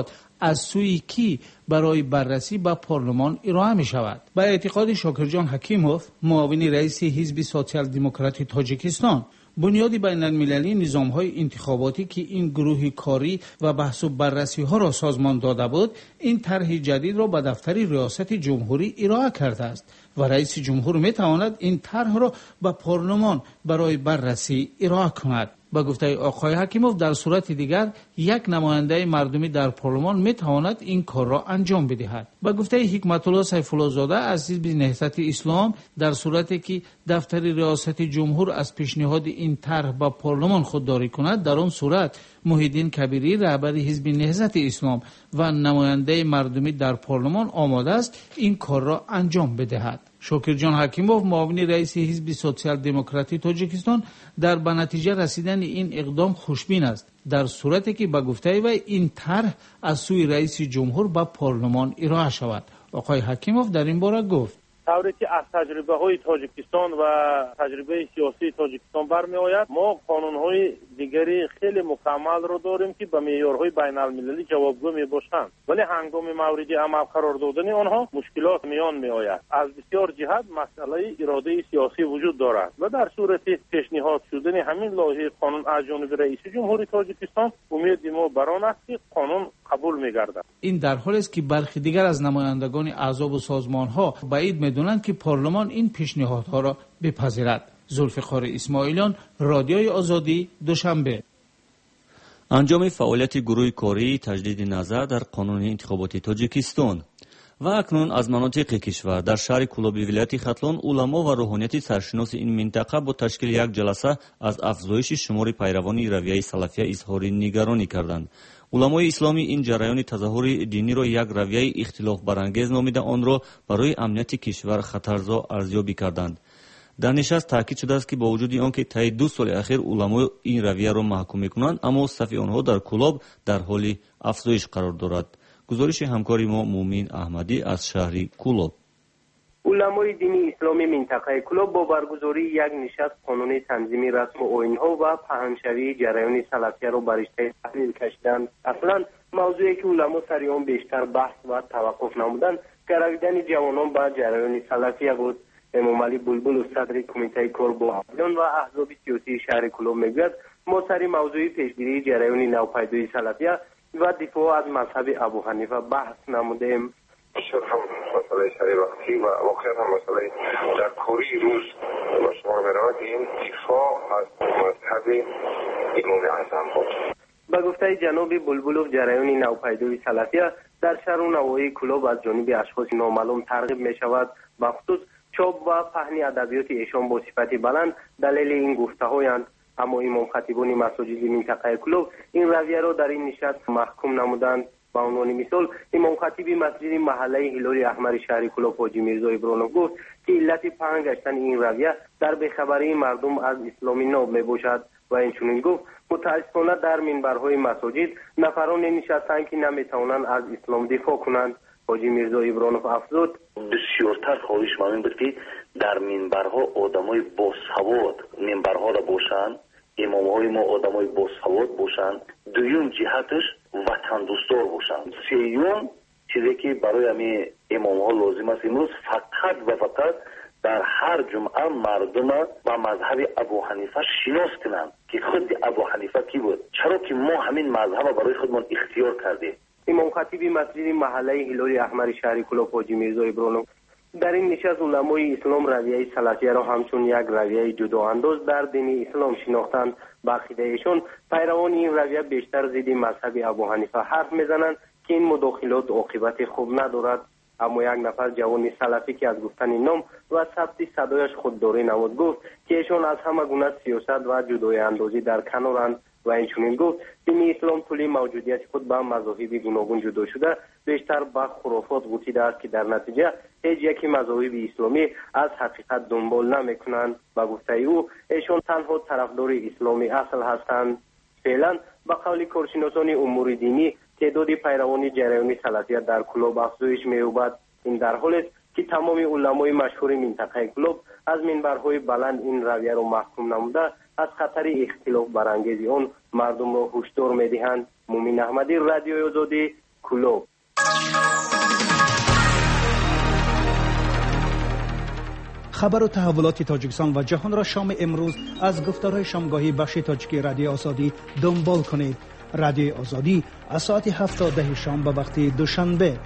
از سوی کی برای بررسی به پارلمان ارائه می شود. به اعتقاد شاکرجان حکیموف، معاون رئیس حزب سوسیال دموکراتی تاجیکستان، بنیاد بین المللی نظام‌های انتخاباتی که این گروه کاری و بحث و بررسی‌ها را سازمان داده بود، این طرح جدید را به دفتر ریاست جمهوری ارائه کرده است و رئیس جمهور می‌تواند این طرح را به پارلمان برای بررسی ارائه کند. با گفته آقای حکیموف، در صورت دیگر یک نماینده مردمی در پارلمان میتواند این کار را انجام بدهد. با گفته حکمت الله سیف الله زاده از حزب نهضت اسلام، در صورتی که دفتر ریاست جمهور از پیشنهاد این طرح با پارلمان خودداری کند، در آن صورت محیدین کبیری رهبر حزب نهضت اسلام و نماینده مردمی در پارلمان آماده است این کار را انجام بدهد. شاکرجان حکیموف، معاون رئیس حزب سوسیال دموکراتی تاجیکستان، در به نتیجه رسیدن این اقدام خوشبین است، در صورتی که به گفته وی این طرح از سوی رئیس جمهور به پارلمان ارائه شود. آقای حکیموف در این باره گفت: طوری که از تجربه های تاجیکستان و تجربه سیاسی تاجیکستان برمی آید، ما قانون های دیگری خیلی مکمل رو داریم که به معیارهای بین المللی جوابگو می باشند، ولی هنگام مورد عمل قرار دادن آنها مشکلات میان می آید. از بسیار جهت مسئله اراده سیاسی وجود دارد و در صورت پیشنهاد شدن همین لایحه قانون از جانب رئیس جمهوری تاجیکستان، امید ما بر آن است که قانون قبول می گردد. این در حالی است که برخی دیگر از نمایندگان احزاب و سازمان‌ها بعید می‌دانند که پارلمان این پیشنهادها را بپذیرد. ذوالفقار اسماعیلیان، رادیوی آزادی، دوشنبه. انجام فعالیت گروه کاری تجدید نظر در قانون انتخاباتی تاجیکستان و اکنون از مناطق کشور در شهر کولابی ولایت ختلان، علما و روحانیت سرشناس این منطقه با تشکیل یک جلسه از افزایش شمار پیروان رویه سلفیه اظهار نگرانی کردند. علمای اسلامی این جریان تظاهر دینی را یک رویه اختلاف برانگیز نامیده آن را برای امنیت کشور خطرزا ارزیابی کردند. در نشست تاکید شده است که با وجود آنکه طی 2 سال اخیر علما این رویه را محکوم می‌کنند، اما صف آنها در کولاب در حال افزایش قرار دارد. گزارش همکاری ما مومین احمدی از شهر کولاب. علمای دینی اسلامی منطقه کولاب با برگزاری یک نشست قانون تنظیم رسم و آیین‌ها و پهنشوی جریان سلفیه را بر رشته تحلیل کشیدند. اصلا موضوعی که علما سر آن بیشتر بحث و توقف نمودند، گرویدن جوانان به جریان سلفیه بود. امام علی بلبل، صدر کمیته کار با احزاب و احزاب سیاسی شهر کولاب میگوید ما سر موضوع پیشگیری جریان نوپیدای سلفیه و دفاع از مذهب ابو حنیفه بحث نمودیم. هم مسئله شهر وقتی و واقعا هم مسئله در کوری روز با شما می‌رود، این دفاع از مذهب امام اعظم بود. به گفته جناب بلبلوف، جریان نوپیدای سلفیه در شهر و نواحی کولاب از جانب اشخاص نامعلوم ترغیب می شود. بخصوص چاپ و پهن ادبیات ایشان با صفت بلند دلیل این گفته‌هایند. اما امام خطیبان مساجد منطقه کولاب این رویه را در این نشست محکوم نمودند. با عنوان مثال، امام خطیب مسجد محله هلال احمر شهر کولاب حاجی میرزا ابراهیم گفت که علت پهن گشتن این رویه در بی‌خبری مردم از اسلام ناب میباشد و اینچنین گفت متاسفانه در منبرهای مساجد نفران نشستند که نمیتوانند از اسلام دفاع کنند. حاجی میرزا ابراهیم افزود بسیارتر خواهش مانند بود که در منبرها آدمای باسواد منبرها را باشند، امامهای ما آدمای باسواد باشند. دوم جهتش وطن دوستدار باشند. سوم چیزی که برای همین امامها لازم است امروز فقط و فقط در هر جمعه مردم با مذهب ابو حنیفه شناس کنند که خود ابو حنیفه کی بود، چرا که ما همین مذهب برای خودمان اختیار کردیم. امام خطیب مسجد محله هلال احمر شهر کولاب حاجی میرزا ابراهیم در این نشست علمای اسلام رویه سلفیه را همچون یک رویه جدا انداز در دین اسلام شناختند. با عقیده ایشان پیروان این رویه بیشتر ضد مذهب ابو حنیفه حرف میزنند که این مداخلات عاقبت خوب ندارد. اما یک نفر جوان سلفی که از گفتن نام و ثبت صدایش خودداری نمود گفت که ایشان از همه گونه سیاست و جدای اندازی در کنارند و اینچنین گفت دین اسلام طول موجودیت خود به مذاهب گوناگون جدا شده بیشتر به خرافات غوطیده است که در نتیجه هیچ یکی مذاهب اسلامی از حقیقت دنبال نمیکنند. به گفته او ایشان تنها طرفدار اسلامی اصل هستند. فعلا به قول کارشناسان امور دینی تعداد پیروان جریان سلفیه در کولاب افزایش می‌یابد. این در حالی است که تمام علمای مشهور منطقه کولاب از منبرهای بلند این رویه را محکوم نموده از خطر اختلاف برانگیز آن مردم را هشدار می‌دهند. مومین احمدی، رادیوی آزادی، کلوب. خبر و تحولات تاجیکستان و جهان را شام امروز از گفتارهای شامگاهی بخش تاجیکی رادیو آزادی دنبال کنید. رادیو آزادی از ساعت 7 تا 10 شام به وقت دوشنبه.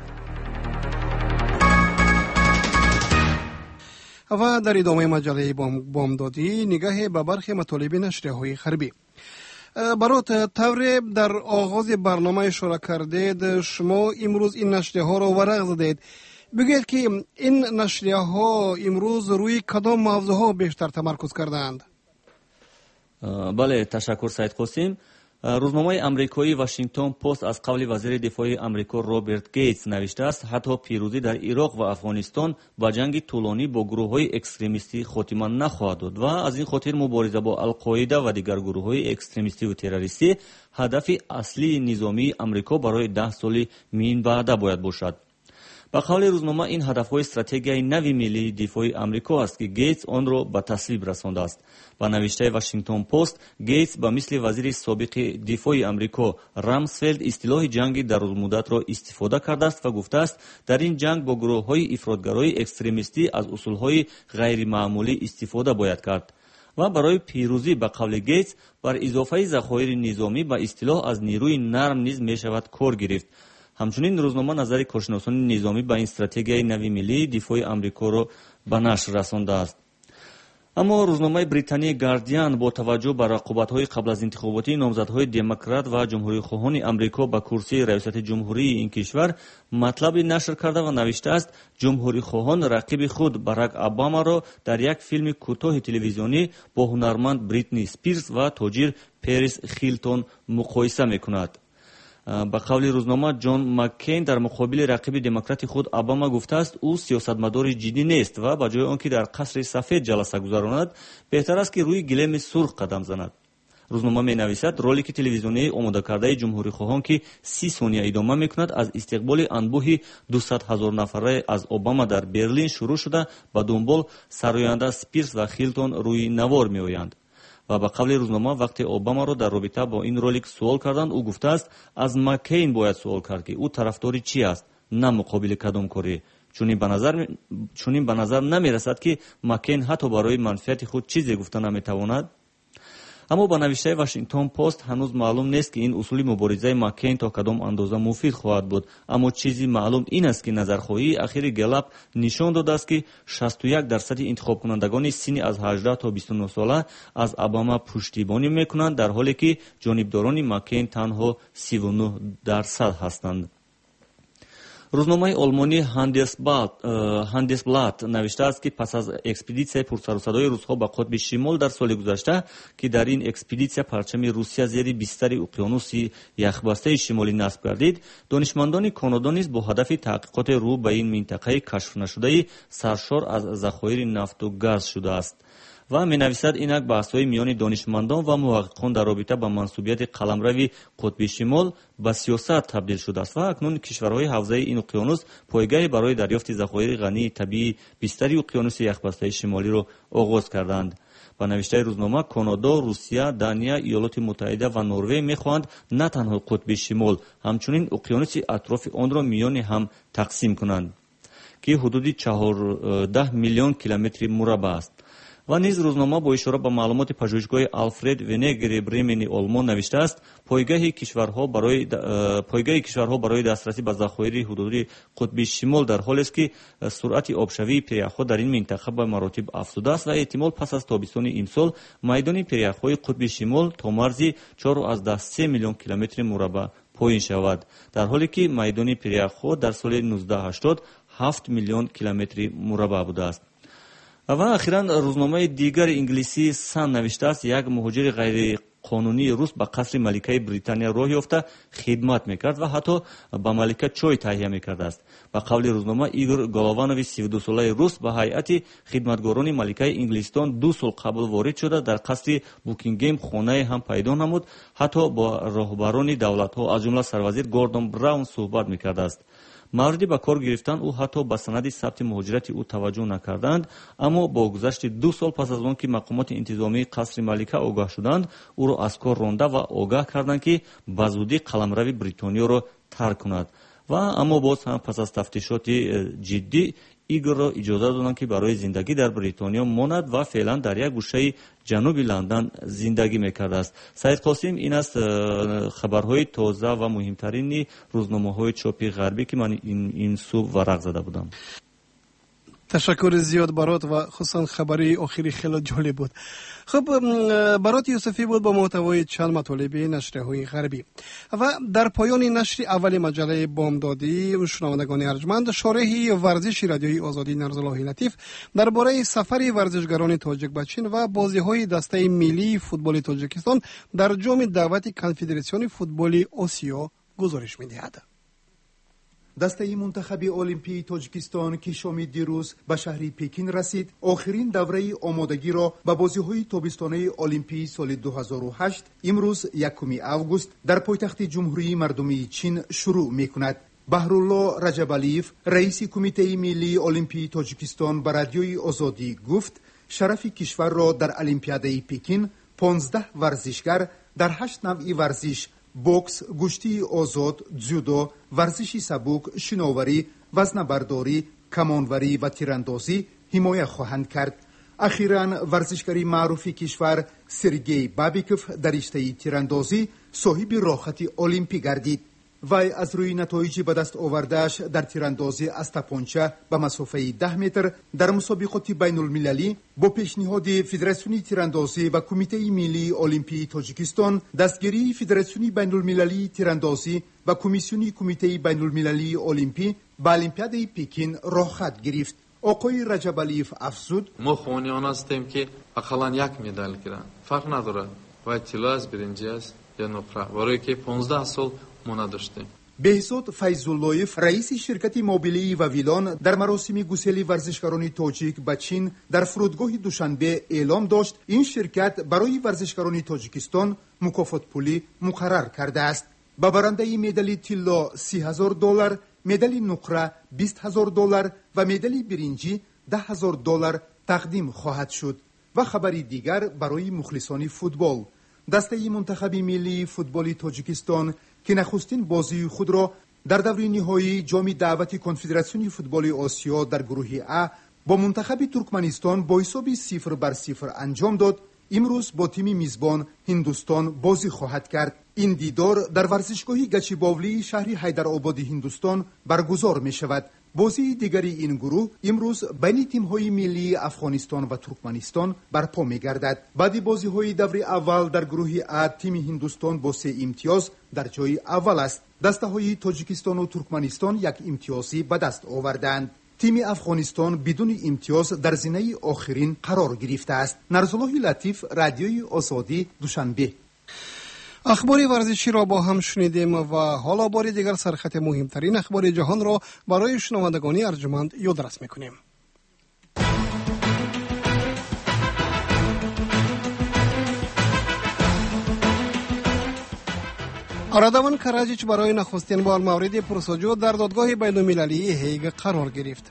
و در ادامه مجله بامدادی نگاه به برخی مطالب نشریه‌های غربی. برات طور در آغاز برنامه اشاره کردید، شما امروز این نشریه ها را ورق زدید. بگید که این نشریه ها امروز روی کدام موضوع ها بیشتر تمرکز کردند؟ بله، تشکر سید قاسم. روزنامه امریکایی واشنگتن پست از قول وزیر دفاع امریکا رابرت گیتس نوشته است حتی پیروزی در عراق و افغانستان با جنگ طولانی با گروه‌های اکستریمیستی خاتمه نخواهد داد و از این خاطر مبارزه با القاعده و دیگر گروه‌های اکستریمیستی و تروریستی هدف اصلی نظامی امریکا برای 10 سال من بعد باید باشد. با قول روزنامه این هدف‌های استراتژی نوی ملی دفاع امریکا است که گیتس آن را به تصویب رسانده است. با نوشته واشنگتن پست، گیتس با مثل وزیر سابق دفاع امریکا رامسفلد اصطلاح جنگ درازمدت را استفاده کرده است و گفته است در این جنگ با گروه‌های افراطگرای اکستریمیستی از اصول‌های غیر معمولی استفاده باید کرد. و برای پیروزی به قول گیتس بر اضافه ذخایر نظامی با اصطلاح از نیروی نرم نیز می‌شود کار گرفت. همچنین روزنامه نظر کارشناسان نظامی با این استراتژی نوی ملی دفاع امریکا را به نشر رسانده است. اما روزنامه بریتانیای گاردین با توجه به رقابت‌های قبل از انتخاباتی نامزدهای دموکرات و جمهوری‌خواهان امریکا به کرسی ریاست جمهوری این کشور مطلبی نشر کرده و نوشته است جمهوری‌خواهان رقیب خود باراک اوباما را در یک فیلم کوتاه تلویزیونی با هنرمند بریتنی اسپیرز و تاجر پریس هیلتون مقایسه می‌کند. با قول روزنامه جان مککین در مقابل رقیب دموکرات خود اوباما گفته است او سیاستمدار جدی نیست و به جای آنکه در قصر سفید جلسه گذراند بهتر است که روی گلیم سرخ قدم زند. روزنامه می نویسد رولiki تلویزیونی آماده کرده جمهوری خواهان که 30 ثانیه ادامه می کند از استقبال انبوه 200,000 نفره از اوباما در برلین شروع شده به دنبال سراینده سپیرز و هیلتون روی نوار می آیند. و به قول روزنامه وقتی اوباما را در رابطه با این رولیک سوال کردند او گفته است از مککین باید سوال کرد که او طرفداری چی است نه مقابل کدام کاری، چون به نظر نمی رسد که مککین حتی برای منفعت خود چیزی گفته نمی تواند. اما با نوشته واشنگتن پست هنوز معلوم نیست که این اصول مبارزه مککین تا کدام اندازه مفید خواهد بود. اما چیزی معلوم این است که نظرخواهی اخیر گلاب نشان داده است که 61% انتخاب کنندگان سن از 18 تا 29 ساله از اوباما پشتیبانی میکنند در حالی که جانبداران مککین تنها 39% هستند. روزنامه آلمانی هاندسبلات نوشته است که پس از اکسپدیسیای پرسر و صدای روس‌ها به قطب شمال در سال گذشته که در این اکسپدیسیا پرچم روسیه زیر بستر اقیانوس یخبسته شمالی نصب گردید، دانشمندان کانادا نیز با هدف تحقیقات رو به این منطقه کشف نشده سرشار از ذخایر نفت و گاز شده است. و می نویسد اینک بحث‌های میان دانشمندان و محققان در رابطه با منسوبیت قلمرو قطب شمال به سیاست تبدیل شده است و اکنون کشورهای حوزه این اقیانوس پایگاهی برای دریافت ذخایر غنی طبیعی بستر اقیانوس یخبسته شمالی را آغاز کردند. با نوشته روزنامه کانادا، روسیه، دانیا، ایالات متحده و نروژ می‌خواهند نه تنها قطب شمال همچنین اقیانوس اطراف آن را میان هم تقسیم کنند که حدود 14 میلیون کیلومتر مربع است. و نیز روزنامه با اشاره به معلومات پژوهشگاه آلفرد ونگر برمنی آلمان نوشته است پایگاه کشورها برای دسترسی به ذخایر حدودی قطب شمال در حالی است که سرعت آبشوی پریخ‌ها در این منطقه به مراتب افزوده است و احتمال پس از تابستان امسال میدان پریخ‌های قطب شمال تا مرزی 4.3 میلیون کیلومتر مربع پایین شود در حالی که میدان پریخ‌ها در سال 1980 7 میلیون کیلومتر مربع بوده است. و اخیراً روزنامه دیگر انگلیسی سان نوشته است یک مهاجر غیر قانونی روس به قصر ملکه بریتانیا راه یافته خدمت میکرد و حتی به ملکه چای تهیه میکرده است. به قول روزنامه ایگور گالوانوی 32 ساله روس به هیئت خدمتگاران ملکه انگلستان 2 سال قبل وارد شده در قصر بوکینگهم خانه هم پیدا نمود، حتی با راهبران دولت‌ها از جمله سروزیر گوردون براون صحبت میکرده است. موردی به کار گرفتن او حتی به سند ثبت مهاجرت او توجه نکردند، اما با گذشت 2 سال پس از آن که مقامات انتظامی قصر ملکه آگاه شدند او را از کار رانده و آگاه کردند که به زودی قلمرو بریتانیا را ترک کند. و اما باز هم پس از تفتیشات جدی ایگور را اجازه دادند که برای زندگی در بریتانیا ماند و فعلا در یک گوشه جنوب لندن زندگی میکرده است. سعید قاسم، این است خبرهای تازه و مهمترین روزنامه‌های چاپی غربی که من این صبح ورق زده بودم. تشکر زیاد برات و خصوصا خبری آخری خیلی جالب بود. خب برات یوسفی بود با محتوای چند مطالب نشریه‌های غربی. و در پایان نشر اول مجله بامدادی شنوندگان ارجمند، شارح ورزش رادیوی آزادی نرزالله لطیف درباره سفر ورزشگران تاجیک به چین و بازی‌های دسته ملی فوتبال تاجیکستان در جام دعوت کنفدراسیون فوتبال آسیا گزارش می‌دهد. دسته منتخب المپی تاجیکستان که شام دیروز به شهر پکین رسید، آخرین دوره آمادگی را به بازی‌های تابستانه المپی سال 2008 امروز 1 آگوست در پایتخت جمهوری مردمی چین شروع می‌کند. بهرالله رجب‌علیف، رئیس کمیته ملی المپی تاجیکستان، به رادیوی آزادی گفت شرف کشور را در المپیاده پکین 15 ورزشگر در 8 نوع ورزش، بوکس، گشتی آزاد، جودو، ورزش سبک، شناوری، وزنه‌برداری، کمانوری و تیراندازی حمایت خواهند کرد. اخیراً ورزشکاری معروف کشور سرگئی بابیکوف در رشته تیراندازی صاحب راحت المپی گردید. وی از روی نتایج به دست آورده‌اش در تیراندازی از تپانچه به مسافه 10 متر در مسابقات بین المللی با پیشنهاد فدراسیون تیراندازی و کمیته ملی المپی تاجیکستان، دستگیری فدراسیون بین المللی تیراندازی و کمیسیون کمیته بین المللی المپی به المپیاد پکین راه خط گرفت. آقای رجب‌علیف افزود: ما خوانیان هستیم که اقلا یک مدال گیرند، فرق نداره و طلا از برنجی است یا نقره، برای که 15 سال ما نداشتیم. بهزاد فیض‌اللهیف، رئیس شرکت موبیلی و ویلان، در مراسم گسیل ورزشکاران تاجیک به چین در فرودگاه دوشنبه اعلام داشت این شرکت برای ورزشکاران تاجیکستان مکافات پولی مقرر کرده است. به برنده مدال طلا $30,000، مدال نقره $20,000 و مدال برنجی $10,000 تقدیم خواهد شد. و خبری دیگر برای مخلصان فوتبال، دسته منتخب ملی فوتبال تاجیکستان که نخستین بازی خود را در دوره نهایی جام دعوت کنفدراسیون فوتبال آسیا در گروه ا با منتخب ترکمنستان با حساب 0-0 انجام داد، امروز با تیم میزبان هندوستان بازی خواهد کرد. این دیدار در ورزشگاه گچیباولی شهر حیدرآباد هندوستان برگزار می شود. بازی دیگری این گروه امروز بین تیم‌های ملی افغانستان و ترکمنستان برپا می‌گردد. بعد بازی‌های دوره اول در گروه ا تیم هندوستان با 3 امتیاز در جای اول است. دسته‌های تاجیکستان و ترکمنستان 1 امتیازی به دست آوردند. تیم افغانستان بدون امتیاز در زینه آخرین قرار گرفته است. نرزالله لطیف، رادیوی آزادی، دوشنبه. اخبار ورزشی را با هم شنیدیم و حالا بار دیگر سرخط مهمترین اخبار جهان را برای شنوندگان ارجمند یادداشت می‌کنیم. رادوان کراجیچ برای نخستین بار مورد پرسجو در دادگاه بین‌المللی هیگ قرار گرفت.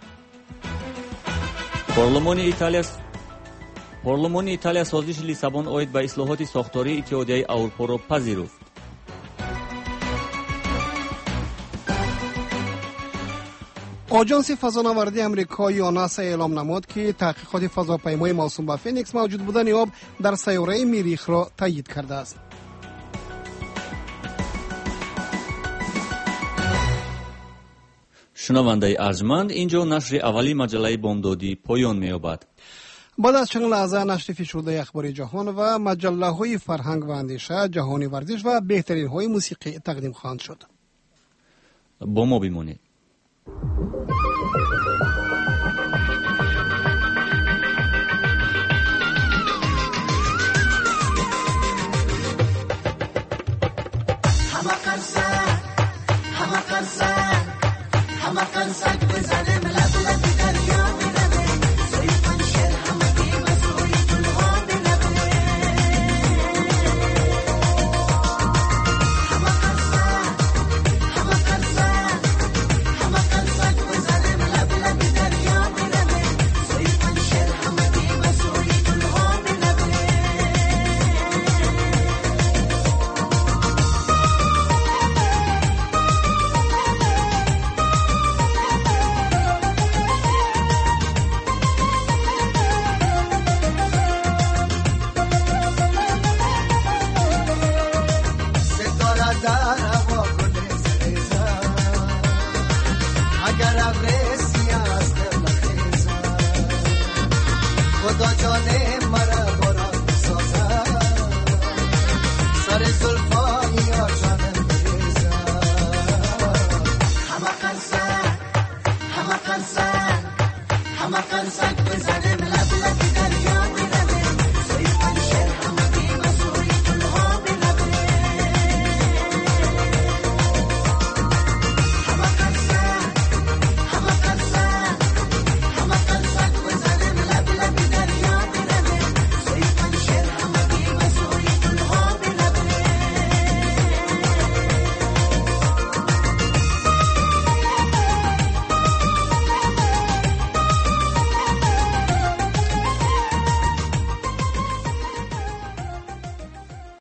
پارلمان ایتالیا سازش لیسابون اوید به اصلاحات ساختاری اتحادیه اروپا را پذیرفت. آژانس فضانوردی آمریکا یا ناسا اعلام نمود که تحقیقات فضاپیمای موسوم به فینیکس موجود بودن آب در سیاره مریخ را تایید کرده است. شنونده ارجمند، اینجا نشر اولی مجله بامدادی پایان می‌یابد. بعد از چند لحظه نشر فشرده اخبار جهان و مجله‌های فرهنگ و اندیشه، جهانی ورزش و بهترین های موسیقی تقدیم خواهند شد. با ما بمانید.